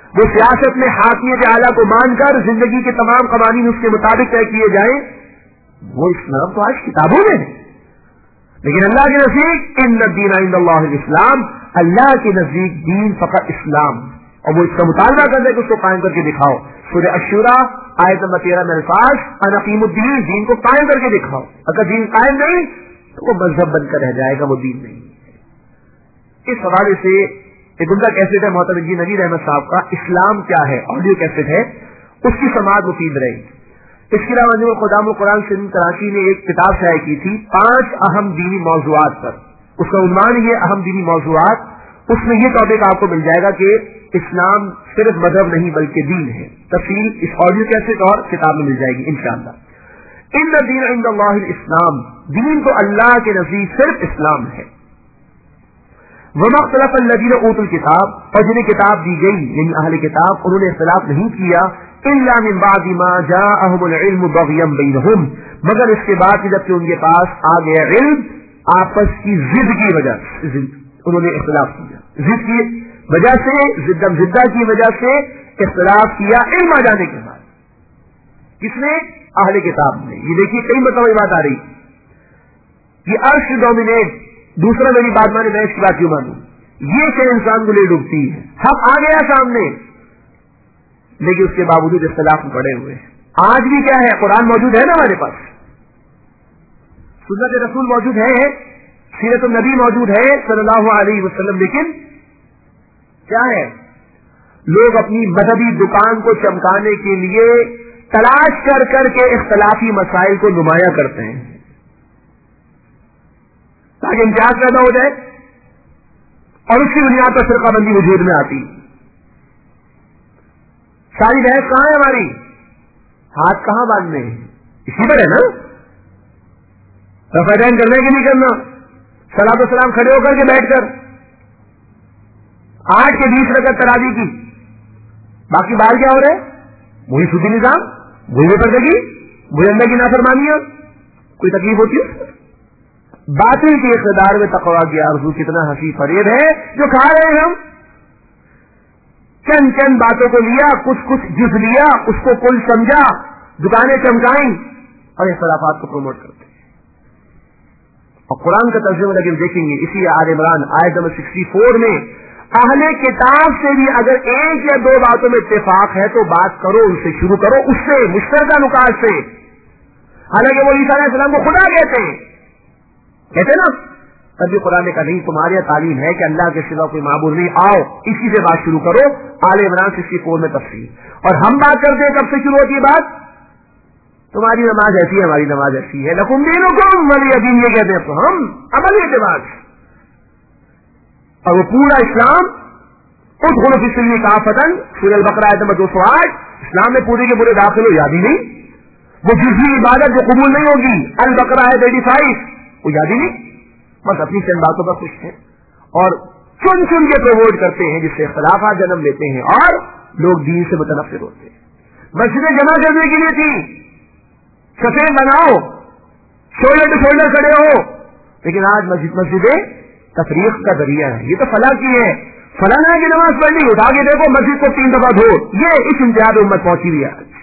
وہ سیاست میں حاکمیت اعلیٰ کو مان کر زندگی کے تمام قوانین اس کے مطابق طے کیے جائیں، وہ اسلام تو آج کتابوں میں ہے، لیکن اللہ کے نزدیک ان الدین عند اللہ الاسلام، اللہ کے نزدیک دین فقط اسلام، اور وہ اس کا مطالبہ کر دے کہ اس کو قائم کر کے دکھاؤ۔ سورہ الشورى آیت نمبر تیرہ میں الفاظ ان اقیموا الدین، دین کو قائم کر کے دکھاؤ، اگر دین قائم نہیں تو وہ مذہب بن کر رہ جائے گا، وہ دین نہیں ہے۔ اس حوالے سے ایک عمدہ کیسٹ ہے محترم جی نوید احمد صاحب کا، اسلام کیا ہے، آڈیو کیسٹ ہے، اس کی سماعت مفید رہے گی۔ اس کے علاوہ جو خدام القرآن سندھ کراچی نے ایک کتاب شائع کی تھی پانچ اہم دینی موضوعات پر، اس کا عنوان یہ اہم دینی موضوعات، اس میں یہ ٹاپک آپ کو مل جائے گا کہ اسلام صرف مذہب نہیں بلکہ دین ہے۔ تفصیل اس آڈیو کیسٹ اور کتاب میں مل جائے گی انشاءاللہ۔ ان الدین عند اللہ الاسلام، دین تو اللہ کے نزدیک صرف اسلام ہے۔ وما اختلف الذین اوتوا الکتاب، اور جنہیں کتاب دی گئی یعنی اہل کتاب، انہوں نے اختلاف نہیں کیا الا من بعد ما جاءهم العلم بغیا بینہم، مگر اس کے بعد جب کہ ان کے پاس آ گیا علم آپس کی ضد کی وجہ سے انہوں نے اختلاف کیا، ضد کی وجہ سے، ضدم زدہ کی وجہ سے اختلاف کیا علم آ جانے کے بعد۔ کس نے؟ اہل کتاب نے۔ یہ دیکھیے کئی مرتبہ بات آ رہی، یہ عرش ڈومینیٹ، دوسرا میری بات مانے میں اس کی بات کیوں مانوں، یہ کہ انسان کو لے ڈوبتی ہے، حق آ گیا سامنے لیکن اس کے باوجود اختلاف میں پڑے ہوئے ہیں۔ آج بھی کیا ہے، قرآن موجود ہے نا ہمارے پاس، سنت رسول موجود ہے، سیرت النبی موجود ہے صلی اللہ علیہ وسلم، لیکن کیا ہے، لوگ اپنی مذہبی دکان کو چمکانے کے لیے تلاش کر کر کے اختلافی مسائل کو نمایاں کرتے ہیں تاکہ امتیاز پیدا ہو جائے، اور اس کی بنیاد پر فرقہ بندی وجود میں آتی۔ ساری بحث کہاں ہے ہماری، ہاتھ کہاں باندھنے ہیں، اسی پر ہے نا، رفع دین کرنے کے لیے کرنا، صلاۃ والسلام کھڑے ہو کر کے بیٹھ کر آٹھ کے بیس رکعت تراویح کی، باقی باہر کیا ہو رہا ہے، وہی سودی نظام، وہی پردگی، وہی اللہ کی نافرمانیاں، کوئی تکلیف ہوتی ہے؟ باطل کے اقتدار میں تقویٰ کی آرزو کتنا ہنسی فریب ہے جو کھا رہے ہیں ہم، چند چند باتوں کو لیا، کچھ کچھ جز لیا، اس کو کل سمجھا، دکانیں چمکائیں اور اختلافات کو پروموٹ کرتے ہیں۔ اور قرآن کا ترجمہ لگے دیکھیں گے اسی آل عمران آیت نمبر سکسٹی فور میں، اہل کتاب سے بھی اگر ایک یا دو باتوں میں اتفاق ہے تو بات کرو، ان سے شروع کرو، اس سے مشترکہ نکات سے، حالانکہ وہ عیسیٰ علیہ السلام کو خدا کہتے ہیں کہتے نا، تب بھی قرآن کا نہیں، تمہاری تعلیم ہے کہ اللہ کے سوا کوئی معبود نہیں، آؤ اسی سے بات شروع کرو۔ آل عمران سکسٹی فور میں تفصیل، اور ہم بات کرتے ہیں کب سے شروع ہوتی ہے بات، تمہاری نماز ایسی ہے، ہماری نماز ایسی ہے، لکم دینکم ولی دین، یہ کہتے ہیں تو ہم عملی اعتبار سے، اور وہ پورا اسلام ادخلوا فی السلم کافۃ، سورہ البقرہ آیت نمبر دو سو آٹھ، اسلام میں پورے کے پورے داخل ہو، یاد ہی نہیں، وہ جزوی عبادت جو قبول نہیں ہوگی، البقرہ آیت ایٹی فائیو، وہ یاد ہی نہیں، بس اپنی چند باتوں پر خوش ہیں اور چن چن کے پرووٹ کرتے ہیں جس سے اختلافات جنم لیتے ہیں اور لوگ دین سے متنفر ہوتے ہیں۔ مسجدیں جمع کرنے کے لیے تھی، سفید بناؤ، شولڈر ٹو شولڈر کھڑے ہو، لیکن آج مسجد مسجدیں تفریق کا ذریعہ ہے، یہ تو فلاں کی ہے، فلاں کی نماز پڑھنی، اٹھا کے دیکھو مسجد کو تین دفعہ دھو، یہ اس امتیاز امت پہنچی ہوئی ہے آج،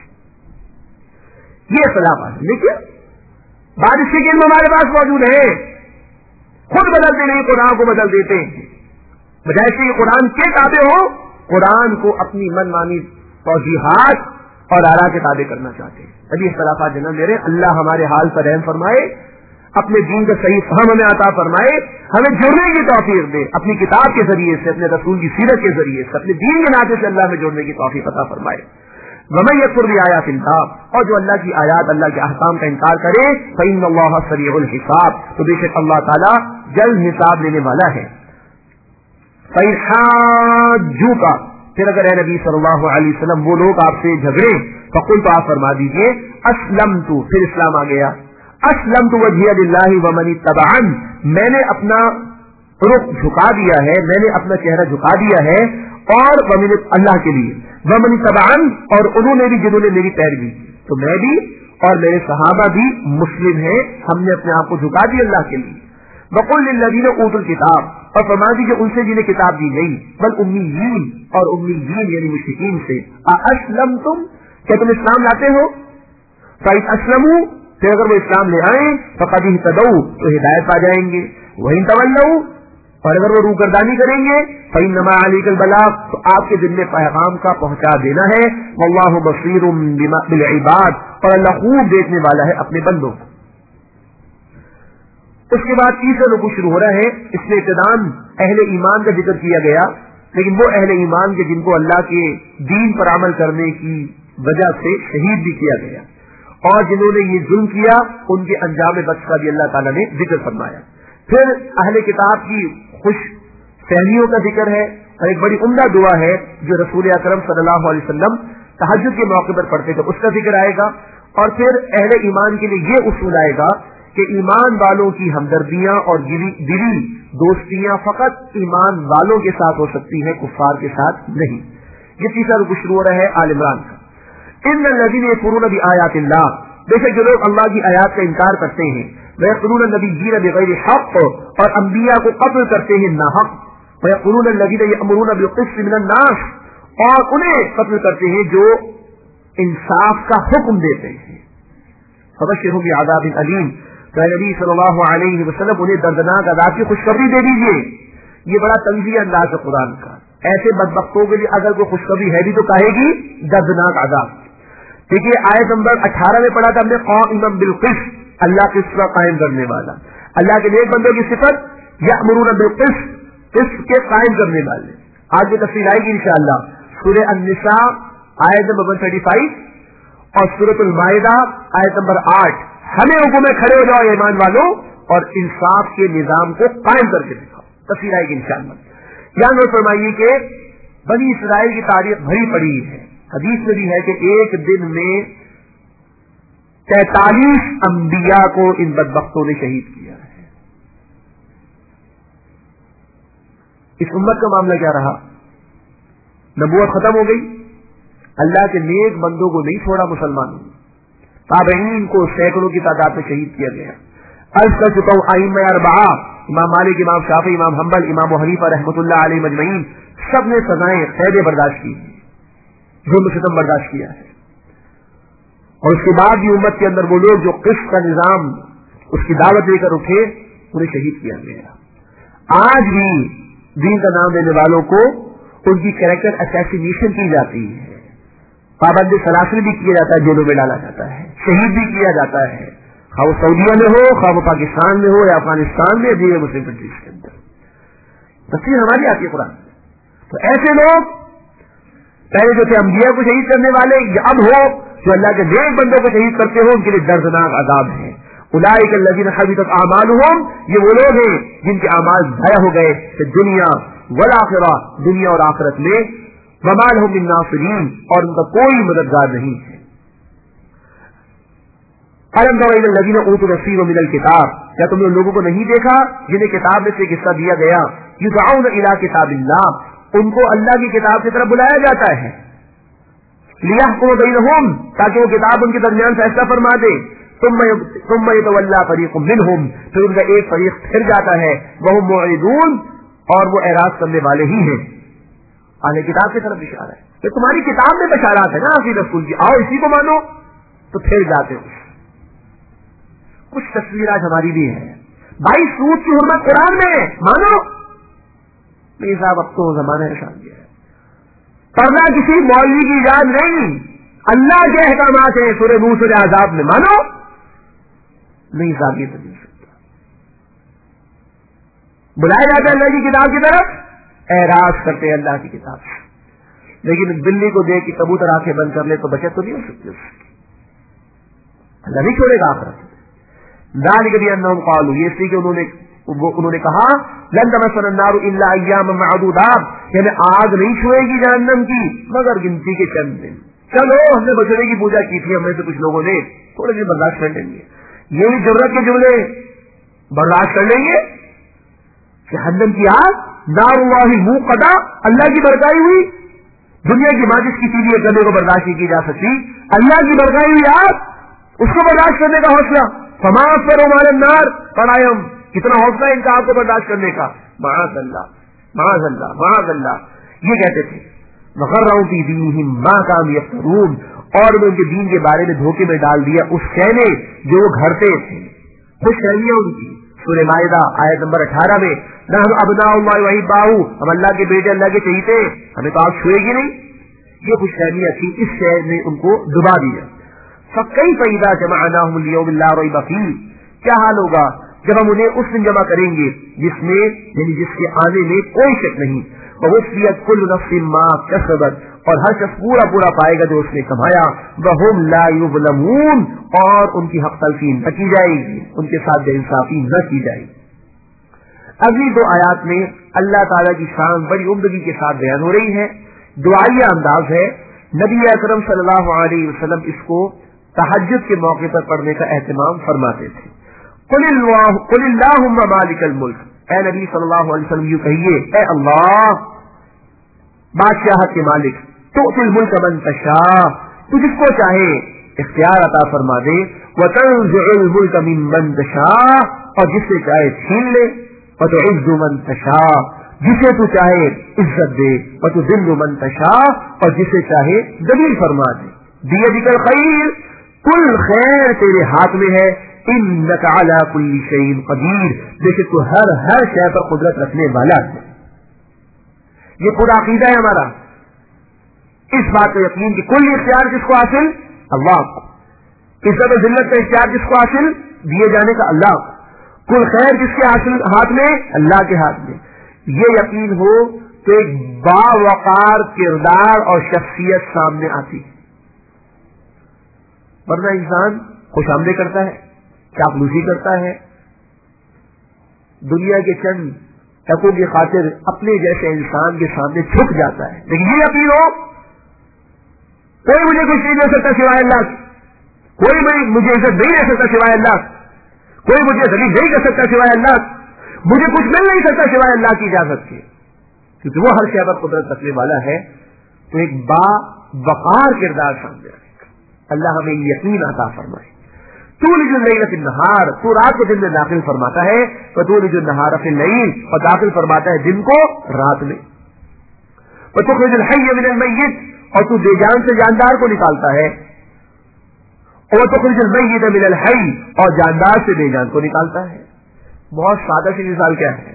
یہ اختلافات، لیکن بارش کے علم ہمارے پاس موجود ہے، خود بدلتے نہیں، قرآن کو بدل دیتے ہیں، بجائے سے یہ قرآن کے تابع ہو، قرآن کو اپنی من مانی توضیحات اور آراء کے تابع کرنا چاہتے ہیں، ابھی اختلافات جنم لے رہے۔ اللہ ہمارے حال پر رحم فرمائے، اپنے دین کا صحیح فہم ہمیں عطا فرمائے، ہمیں جڑنے کی توفیق دے، اپنی کتاب کے ذریعے سے، اپنے رسول کی سیرت کے ذریعے سے، اپنے دین کے ناطے سے اللہ میں جوڑنے کی توفیق عطا فرمائے۔ وَمَن يَكْفُرْ بِآيَاتِ اللَّهِ، اور جو اللہ کی آیات، اللہ کے احکام کا انکار کرے، فَإِنَّ اللَّهَ سَرِيعُ الْحِسَابِ، تو بے شک اللہ تعالیٰ جلد حساب لینے والا ہے۔ فَإِنْ حَاجُّوكَ، پھر اگر اے نبی صلی اللہ علیہ وسلم وہ لوگ آپ سے جھگڑے، فقل، تو آپ فرما دیجئے اسلمت، پھر اسلام آ گیا، اسلمت وجہی للہ ومن اتبعني، میں نے اپنا رخ جھکا دیا ہے، میں نے اپنا چہرہ جھکا دیا ہے، اور ومن اللہ کے لیے، ومن اتبعني، اور انہوں نے بھی جنہوں نے میری پیروی کی، تو میں بھی اور میرے صحابہ بھی مسلم ہیں، ہم نے اپنے آپ کو جھکا دیا اللہ کے لیے۔ وقل للذین اوتوا الکتاب، اور فرما دیجیے ان سے جنہیں کتاب دی گئی، بل امیین، اور امیین یعنی مشرکین سے، ااسلمتم، کیا تم اسلام لاتے ہو؟ فإن اسلموا، پھر اگر وہ اسلام لے آئیں، فقد اہتدوا، تو ہدایت پا جائیں گے، وإن تولوا، اور اگر وہ روگردانی کریں گے، فإنما علیک البلاغ، تو آپ کے ذمہ پیغام کا پہنچا دینا ہے، واللہ بصیر بالعباد، اور اللہ خوب دیکھنے والا ہے اپنے بندوں کو۔ اس کے بعد تیسرا رکوع شروع ہو رہا ہے، اس میں ابتداءً اہل ایمان کا ذکر کیا گیا، لیکن وہ اہل ایمان کے جن کو اللہ کے دین پر عمل کرنے کی وجہ سے شہید بھی کیا گیا، اور جنہوں نے یہ ظلم کیا ان کے انجام بد کا بھی اللہ تعالیٰ نے ذکر فرمایا۔ پھر اہل کتاب کی خوش فہمیوں کا ذکر ہے، اور ایک بڑی عمدہ دعا ہے جو رسول اکرم صلی اللہ علیہ وسلم تہجد کے موقع پر پڑھتے تھے، اس کا ذکر آئے گا، اور پھر اہل ایمان کے لیے یہ اصول آئے گا کہ ایمان والوں کی ہمدردیاں اور دلی دوستیاں فقط ایمان والوں کے ساتھ ہو سکتی ہیں، کفار کے ساتھ نہیں۔ یہ تیسرا رکوع شروع ہو رہا ہے آل عمران کا۔ ان الذین یکفرون بآیات اللہ، بے شک جو لوگ اللہ کی آیات کا انکار کرتے ہیں، ویقتلون النبیین بغیر حق، اور انبیاء کو قتل کرتے ہیں ناحق، ویقتلون الذین یأمرون بالقسط من الناس، اور انہیں قتل کرتے ہیں جو انصاف کا حکم دیتے ہیں، فبشرھم بعذاب علیم، تو نبی صلی اللہ علیہ وسلم انہیں دردناک عذاب کی خوشخبری دے دیجیے۔ یہ بڑا تنزیہ انداز ہے قرآن کا، ایسے بدبختوں کے لیے اگر کوئی خوشخبری ہے بھی تو کہے گی دردناک عذاب۔ دیکھیے آیت نمبر اٹھارہ میں پڑھا تھا ہم نے، قائما بالقسط، اللہ قسط کا قائم کرنے والا، اللہ کے نیک بندوں کی صفت یأمرون بالقسط، قسط کے قائم کرنے والے۔ آج یہ تفصیل آئے گی انشاءاللہ، سورہ النساء آیت نمبر ایک سو پینتیس اور سورۃ المائدہ آیت نمبر آٹھ، ہمیں حکم میں کھڑے ہو جاؤ ایمان والوں اور انصاف کے نظام کو قائم کر کے دکھاؤ۔ تفصیل آئے گی انشاءاللہ۔ یہاں نوٹ فرمائیے کہ بنی اسرائیل کی تاریخ بھری پڑی ہے، حدیث میں بھی ہے کہ ایک دن میں تینتالیس انبیاء کو ان بدبختوں نے شہید کیا ہے۔ اس امت کا معاملہ کیا رہا؟ نبوت ختم ہو گئی، اللہ کے نیک بندوں کو نہیں چھوڑا، مسلمانوں تابعین کو سینکڑوں کی تعداد میں شہید کیا گیا۔ عرض کر چکا ہوں ائمہ اربعہ، امام مالک، امام شافعی، امام حنبل، امام ابو حنیفہ رحمۃ اللہ علیہ مجمعین، سب نے سزائیں قیدیں برداشت کی، ظلم ستم برداشت کیا ہے، اور اس کے بعد بھی امت کے اندر وہ لوگ جو قسط کا نظام اس کی دعوت دے کر اٹھے انہیں شہید کیا گیا۔ آج بھی دین کا نام لینے والوں کو ان کی کریکٹر اسیسینیشن کی جاتی ہے، پابند سلاسل بھی کیا جاتا ہے، جیلوں میں ڈالا جاتا ہے، شہید بھی کیا جاتا ہے، خواہ وہ سعودیہ میں ہو، خواہ وہ پاکستان میں ہو یا افغانستان میں، دیگر مسلم کنٹریز کے اندر۔ تفصیل ہماری آتی ہے قرآن میں۔ تو ایسے لوگ پہلے جو تھے انبیاء کو شہید کرنے والے، یہ اب ہو جو اللہ کے نیک بندوں کو شہید کرتے ہو، ان کے لیے دردناک عذاب ہے۔ اولئک الذین حبطت اعمالهم، یہ وہ لوگ ہیں جن کے اعمال ضائع ہو گئے کہ دنیا والآخرہ، دنیا اور آخرت میں، وما لهم من ناصرین، اور ان کا کوئی مددگار نہیں ہے۔ الم تر الی الذین اوتوا نصیبا من الکتاب، کیا تم نے ان لوگوں کو نہیں دیکھا جنہیں کتاب میں سے حصہ دیا گیا، یدعون الی کتاب اللہ، ان کو اللہ کی کتاب کی طرف بلایا جاتا ہے، لیحکم بینہم، تاکہ وہ کتاب ان کے درمیان فیصلہ فرما دے، ثم یتولی فریق منہم، پھر ان کا ایک فریق پھر جاتا ہے، وہم معرضون، اور وہ اعراض کرنے والے ہی ہیں۔ اہل کتاب کی طرف اشارہ ہے کہ تمہاری کتاب میں بشارات ہے نا آخری رسول کی، آؤ اسی کو مانو، تو پھر جاتے ہو۔ کچھ تصویر آج ہماری بھی ہے، بھائی سود کی حرمت قرآن میں ہے، مانو نہیں صاحب، اب تو زمانہ شان گیا ہے، پڑھنا کسی مولوی کی ایجاد نہیں، اللہ کے احکامات ہیں، سورہ نور سورہ احزاب میں، مانو نہیں صاحب یہ تو نہیں سکتا۔ بلایا جاتا ہے اللہ کی کتاب کی طرف، اعراض کرتے ہیں اللہ کی کتاب سے، لیکن بلی کو دیکھ کے کبوتر آنکھیں بند کر لے تو بچت تو نہیں ہو سکتی اس کی، اللہ نہیں چھوڑے گا آخرت۔ ذالک بانہم قالوا، یہ اس لیے کہ انہوں نے انہوں نے کہا لن تمسنا النار الا ایاما معدودات، یعنی آگ نہیں چھوئے گی جہنم کی مگر گنتی کے چند دن۔ چلو ہم نے بچڑے کی پوجا کی تھی، ہم میں سے کچھ لوگوں نے، تھوڑے دن برداشت کر لیں گے، یہی ضرورت کے جملے برداشت کر لیں گے۔ جہنم کی آگ، نار اللہ موقدا، اللہ کی برکائی ہوئی، دنیا کی ماجس کی چیزیں کرنے کو برداشت نہیں کی جا سکتی، اللہ کی برکائی ہوئی آگ، اس کو برداشت کرنے کا حوصلہ، فما اکثر مال النار، پڑھائم کتنا حوصلہ ان کا آپ کو برداشت کرنے کا. معاذ اللہ معاذ اللہ معاذ اللہ. یہ کہتے تھے وغرہم فی دینہم ما کانوا یفترون، اور میں ان کے دین کے بارے میں دھوکے میں ڈال دیا اس کہنے جو وہ گھڑتے تھے. خوش فہمیاں ان کی. سورہ مائدہ آیت نمبر اٹھارہ میں نحن ابناء اللہ واحباؤہ، ہم اللہ کے بیٹے اللہ کے چہیتے، ہمیں تو آپ چھوئے گی نہیں. یہ خوش فہمیاں تھی، اس شہر نے ان کو ڈبا دیا. فکیف اذا جمعناہم لیوم لا ریب فیہ، کیا حال ہوگا جب ہم انہیں اس دن جمع کریں گے جس میں یعنی جس کے آنے میں کوئی شک نہیں. ووفیت کل نفس ما کسبت، اور ہر شخص پورا پورا پائے گا جو اس نے کمایا. وہم لا یظلمون، اور ان کی حق تلفی نہ کی جائے گی، ان کے ساتھ بے انصافی نہ کی جائے گی. اگلی دو آیات میں اللہ تعالیٰ کی شان بڑی عمدگی کے ساتھ بیان ہو رہی ہے. دعائیہ انداز ہے. نبی اکرم صلی اللہ علیہ وسلم اس کو تہجد کے موقع پر پڑھنے کا اہتمام فرماتے تھے. قل اللہ قل اللہم مالک الملک، اے نبی صلی اللہ علیہ وسلم یوں کہیے، اے اللہ بادشاہت کے مالک، تؤتی الملک من تشاء، تو جس کو چاہے اختیار عطا فرما دے. وتنزع الملک ممن تشاء، اور جس سے چاہے چھین لے. وتعز من تشاء، جسے تو چاہے عزت دے. وتذل من تشاء، اور جسے چاہے ذلیل فرما دے. بیدک الخیر، کل خیر تیرے ہاتھ میں ہے. انک علی کل شیء قدیر، بے شک تو ہر ہر شے پر قدرت رکھنے والا ہے. یہ پورا عقیدہ ہے ہمارا، اس بات کا یقین کہ کل اختیار جس کو حاصل اللہ کو، عزت و ذلت کا اختیار جس کو حاصل دیے جانے کا اللہ کو، کل خیر جس کے حاصل ہاتھ میں اللہ کے ہاتھ میں. یہ یقین ہو تو ایک باوقار کردار اور شخصیت سامنے آتی ہے. ورنہ انسان خوش آمدید کرتا ہے، چاپلوسی کرتا ہے، دنیا کے چند ٹکوں کی خاطر اپنے جیسے انسان کے سامنے جھک جاتا ہے. لیکن یہ یقین ہو کوئی مجھے کچھ نہیں دے سکتا سوائے اللہ سے، کوئی مجھے عزت نہیں دے سکتا سوائے اللہ سے، کوئی مجھے ذلیل نہیں کر سکتا سوائے اللہ سے، مجھے کچھ مل نہیں سکتا سوائے اللہ کی اجازت کے، کیونکہ وہ ہر شے پر قدرت رکھنے والا ہے. تو ایک با وقار کردار سامنے آئے گا. اللہ ہمیں یقین عطا فرمائے. تولج اللیل فی النہار، تو رات کو دن میں داخل فرماتا ہے. وتولج النہار فی اللیل، اور داخل فرماتا ہے دن کو رات میں. وتخرج الحی من المیت، اور تو بے جان سے جاندار کو نکالتا ہے. اور تخرج المیت من الحی، اور جاندار سے بے جان کو نکالتا ہے. بہت سادہ سی مثال کیا ہے؟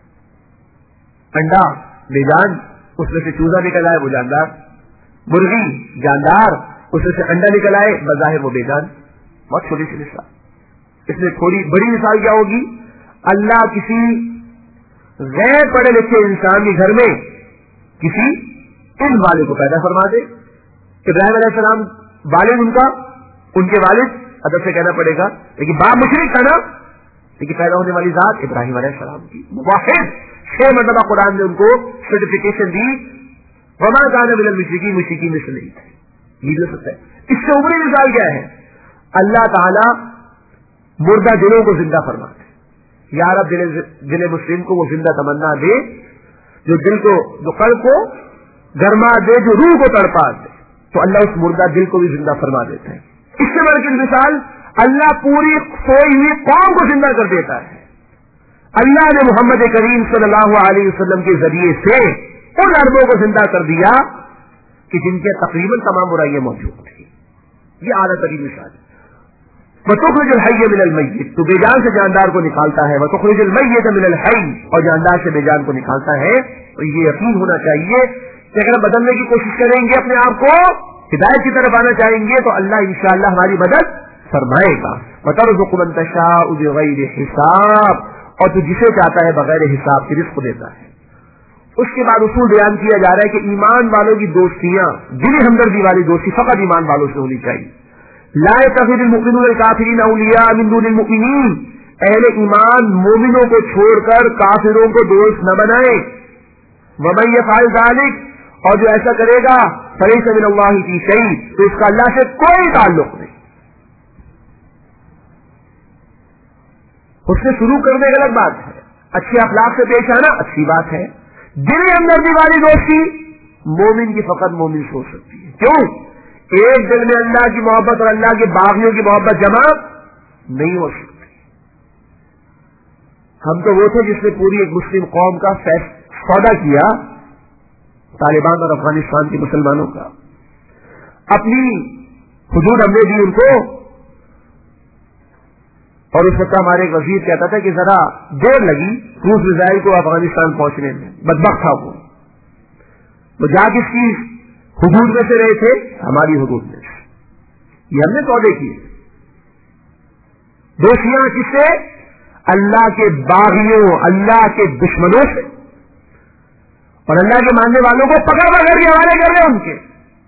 انڈا بے جان، اس میں سے چوزا نکل آئے وہ جاندار. مرغی جاندار، اس میں سے انڈا نکل آئے بظاہر وہ بے جان. بہت چھوٹی سی مثال. اس میں تھوڑی بڑی مثال کیا ہوگی؟ اللہ کسی غیر پڑھے لکھے انسان کے گھر میں کسی علم والے کو پیدا فرما دے. ابراہیم علیہ السلام والد ان کا، ان کے والد ادب سے کہنا پڑے گا لیکن باپ مشرک تھا نا، لیکن پیدا ہونے والی ذات ابراہیم علیہ السلام کی واحد. چھ مرتبہ قرآن نے ان کو سرٹیفکیشن دی. وما کان من المشرکین، مشرکین میں سے نہیں تھے. یہ جو سکتا ہے. اس سے اوپری مثال کیا ہے؟ اللہ تعالیٰ مردہ دلوں کو زندہ فرماتے ہیں. یا رب دل, دل مسلم کو وہ زندہ تمنا دے جو دل کو، جو قلب کو گرما دے، جو روح کو تڑپا دے. تو اللہ اس مردہ دل کو بھی زندہ فرما دیتا ہے. اس سے بڑھ کے مثال، اللہ پوری سوئی ہوئی قوم کو زندہ کر دیتا ہے. اللہ نے محمد کریم صلی اللہ علیہ وسلم کے ذریعے سے ان اربوں کو زندہ کر دیا کہ جن کے تقریباً تمام برائیاں موجود تھیں. یہ اعلیٰ ترین مثال ہے. وتخرج الحی من المیت، تو بے جان سے جاندار کو نکالتا ہے. وتخرج المیت من الحی، اور جاندار سے بے جان کو نکالتا ہے. تو یہ یقین ہونا چاہیے کہ اگر بدلنے کی کوشش کریں گے، اپنے آپ کو ہدایت کی طرف آنا چاہیں گے، تو اللہ انشاءاللہ ہماری مدد فرمائے گا. وترزق من تشاء بغیر حساب، اور تو جسے چاہتا ہے بغیر حساب کے رزق دیتا ہے. اس کے بعد اصول بیان کیا جا رہا ہے کہ ایمان والوں کی دوستیاں، دلی ہمدردی والی دوستی فقط ایمان والوں سے ہونی چاہیے. لا يتخذ المؤمنون الكافرين اولیاء من دون المؤمنین، اہل ایمان مومنوں کو چھوڑ کر کافروں کو دوست نہ بنائے. ومن يفعل ذلك، اور جو ایسا کرے گا فلیس من اللہ فی شیء، تو اس کا اللہ سے کوئی تعلق نہیں. اس سے شروع کرنے کی الگ بات ہے، اچھے اخلاق سے پیش آنا اچھی بات ہے. دل ہمدردی والی دوستی مومن کی فقط مومن سے ہو سکتی ہے. کیوں؟ ایک دل میں اللہ کی محبت اور اللہ کے باغیوں کی محبت جمع نہیں ہو سکتی. ہم تو وہ تھے جس نے پوری ایک مسلم قوم کا سودا کیا، طالبان اور افغانستان کے مسلمانوں کا، اپنی حدود ہم نے دی ان کو، اور اس وقت ہمارے ایک وزیر کہتا تھا کہ ذرا دیر لگی کروز میزائل کو افغانستان پہنچنے میں، بدبخت تھا وہ وہ جا کس کی حدود میں سے رہے تھے، ہماری حدود میں سے، یہ ہم نے سودے کیے، دوستیاں کس سے؟ اللہ کے باغیوں، اللہ کے دشمنوں سے، اور اللہ کے ماننے والوں کو پکڑ پکڑ کے حوالے کر رہے ان کے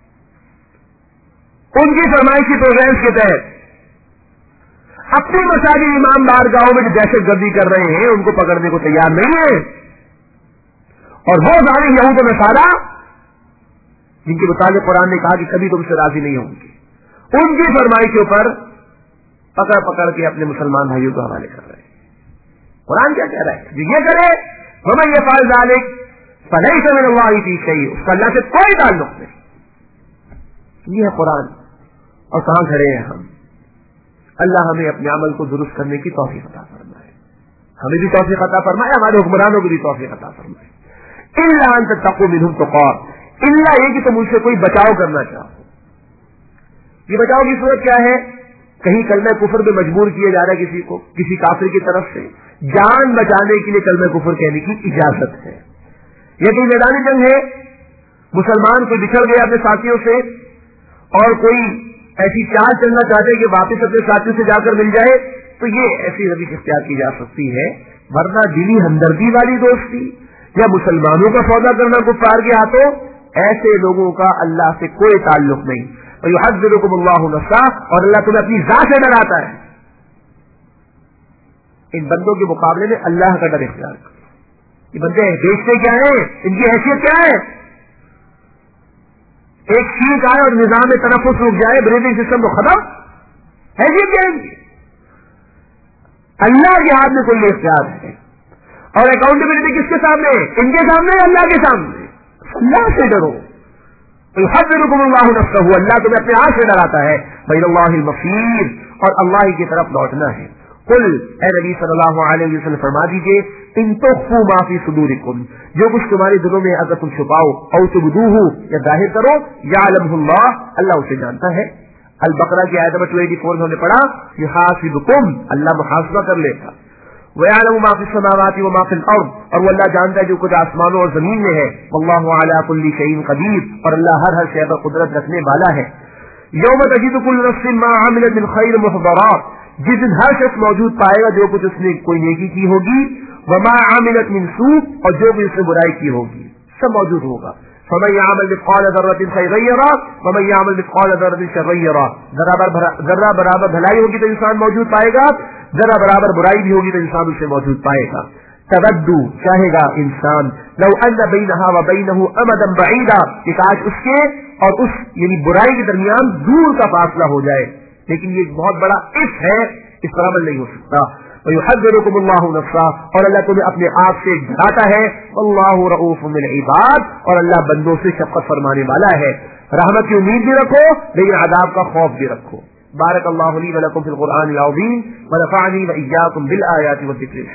ان کی فرمائشی پروگرامس کے تحت اپنے مساجد امام بارگاہوں میں جو دہشت گردی کر رہے ہیں ان کو پکڑنے کو تیار نہیں ہے، اور وہ ظالم یہود و نصارا جن کے متعلق قرآن نے کہا کہ کبھی تم سے راضی نہیں ہوں گے، ان کی فرمائشوں پر پکڑ پکڑ کے اپنے مسلمان بھائیوں کو حوالے کر رہے ہیں۔ قرآن کیا کہہ رہا ہے؟ جو یہ کرے ومن یفعل ذلک فلیس من اللہ فی شیء، اس کا اللہ سے کوئی تعلق نہیں۔ یہ ہے قرآن، اور کہاں کھڑے ہیں ہم؟ اللہ ہمیں اپنے عمل کو درست کرنے کی توفیق عطا فرمائے، ہمیں بھی توفیق عطا فرمائے، ہمارے حکمرانوں کو بھی توفیق عطا فرمائے۔ الا ان تتقوا منهم تقوا، الا یہ کہ تم ان سے کوئی بچاؤ کرنا چاہو۔ یہ بچاؤ کی صورت کیا ہے؟ کہیں کلمہ کفر میں مجبور کیا جا رہا ہے کسی کو، کسی کافر کی طرف سے، جان بچانے کے لیے کلمہ کفر کہنے کی اجازت ہے۔ یہ کوئی میدانی جنگ ہے، مسلمان کوئی بچھڑ گیا اپنے ساتھیوں سے اور کوئی ایسی چال چلنا چاہتے کہ واپس اپنے ساتھیوں سے جا کر مل جائے، تو یہ ایسی روش اختیار کی جا سکتی ہے، ورنہ دلی ہمدردی والی دوستی یا مسلمانوں کا سودا کرنا کفار کے ہاتھوں، ایسے لوگوں کا اللہ سے کوئی تعلق نہیں۔ وَيُحَذِّرُكُمُ اللَّهُ نَفْسَهُ، اور اللہ تمہیں اپنی ذات سے ڈراتا ہے۔ ان بندوں کے مقابلے میں اللہ کا ڈر اختیار کرو۔ یہ بندے بیچتے کیا ہیں؟ ان کی حیثیت کیا ہے؟ ایک چھینک آئے اور نظام تنفس رک جائے، بریدنگ سسٹم تو ختم، حیثیت کیا ہے ان کی؟ اللہ کے ہاتھ میں کوئی اختیار ہے، اور اکاؤنٹیبلٹی کس کے سامنے؟ ان کے سامنے، اللہ کے سامنے۔ اللہ سے ڈرو۔ يحذركم الله نفسه، اللہ تمہیں اپنے آپ سے ڈراتا ہے۔ وإلى الله المصير، اور اللہ ہی کی طرف لوٹنا ہے۔ قل، اے نبی صلی اللہ علیہ وسلم فرما دیجئے، ان تخفوا ما فی صدورکم، جو کچھ تمہارے دلوں میں اگر تم چھپاؤ، او تبدوہ، یا ظاہر کرو، یعلمہ اللہ، اللہ اسے جانتا ہے۔ البقرہ کی آیت نمبر دو سو چوراسی میں نے پڑھا، یحاسبکم، اللہ محاسبہ کر لے گا۔ وَيَعْلَمُ مَا فِي السَّمَاوَاتِ وَمَا فِي الْأَرْضِ، اور وہ اللہ جانتا ہے جو کچھ آسمانوں اور زمین میں ہے۔ وَاللَّهُ عَلَى كُلِّ شَيْءٍ قَدِيرٌ، اور اللہ ہر ہر شے پر قدرت رکھنے والا ہے۔ يَوْمَ تَجِدُ كُلُّ نَفْسٍ مَا عَمِلَتْ مِنْ خَيْرٍ مُحْضَرًا، جس دن ہر شخص موجود پائے گا جو کچھ اس نے کوئی نیکی کی ہوگی، وَمَا عَمِلَتْ مِنْ سُوءٍ، اور جو بھی اس نے برائی کی ہوگی، سب موجود ہوگا۔ فَمَن يَعْمَلْ مِثْقَالَ ذَرَّةٍ خَيْرًا يَرَهُ وَمَن يَعْمَلْ مِثْقَالَ ذَرَّةٍ شَرًّا يَرَهُ، ذرہ برابر بھلائی ہوگی تو انسان موجود پائے گا، ذرہ برابر برائی بھی ہوگی تو انسان اسے موجود پائے گا۔ تودو، چاہے گا انسان، لو ان بینہا و بینہ امدا بعیدا، کہ کاش اس کے اور اس یعنی برائی کے درمیان دور کا فاصلہ ہو جائے، لیکن یہ بہت بڑا اف ہے، اس پر عمل نہیں ہو سکتا۔ وَيُحَذِّرُكُمُ اللَّهُ نَفْسَهُ، اور اللہ تمہیں اپنے آپ سے ڈراتا ہے۔ وَاللَّهُ رَءُوفٌ بِالْعِبَادِ، اور اللہ بندوں سے شفقت فرمانے والا ہے۔ رحمت کی امید بھی رکھو، لیکن عذاب کا خوف بھی رکھو۔ بارک اللہ لی ولکم فی القرآن العظیم ونفعنی وإیاکم بالآیات والذکر الحکیم۔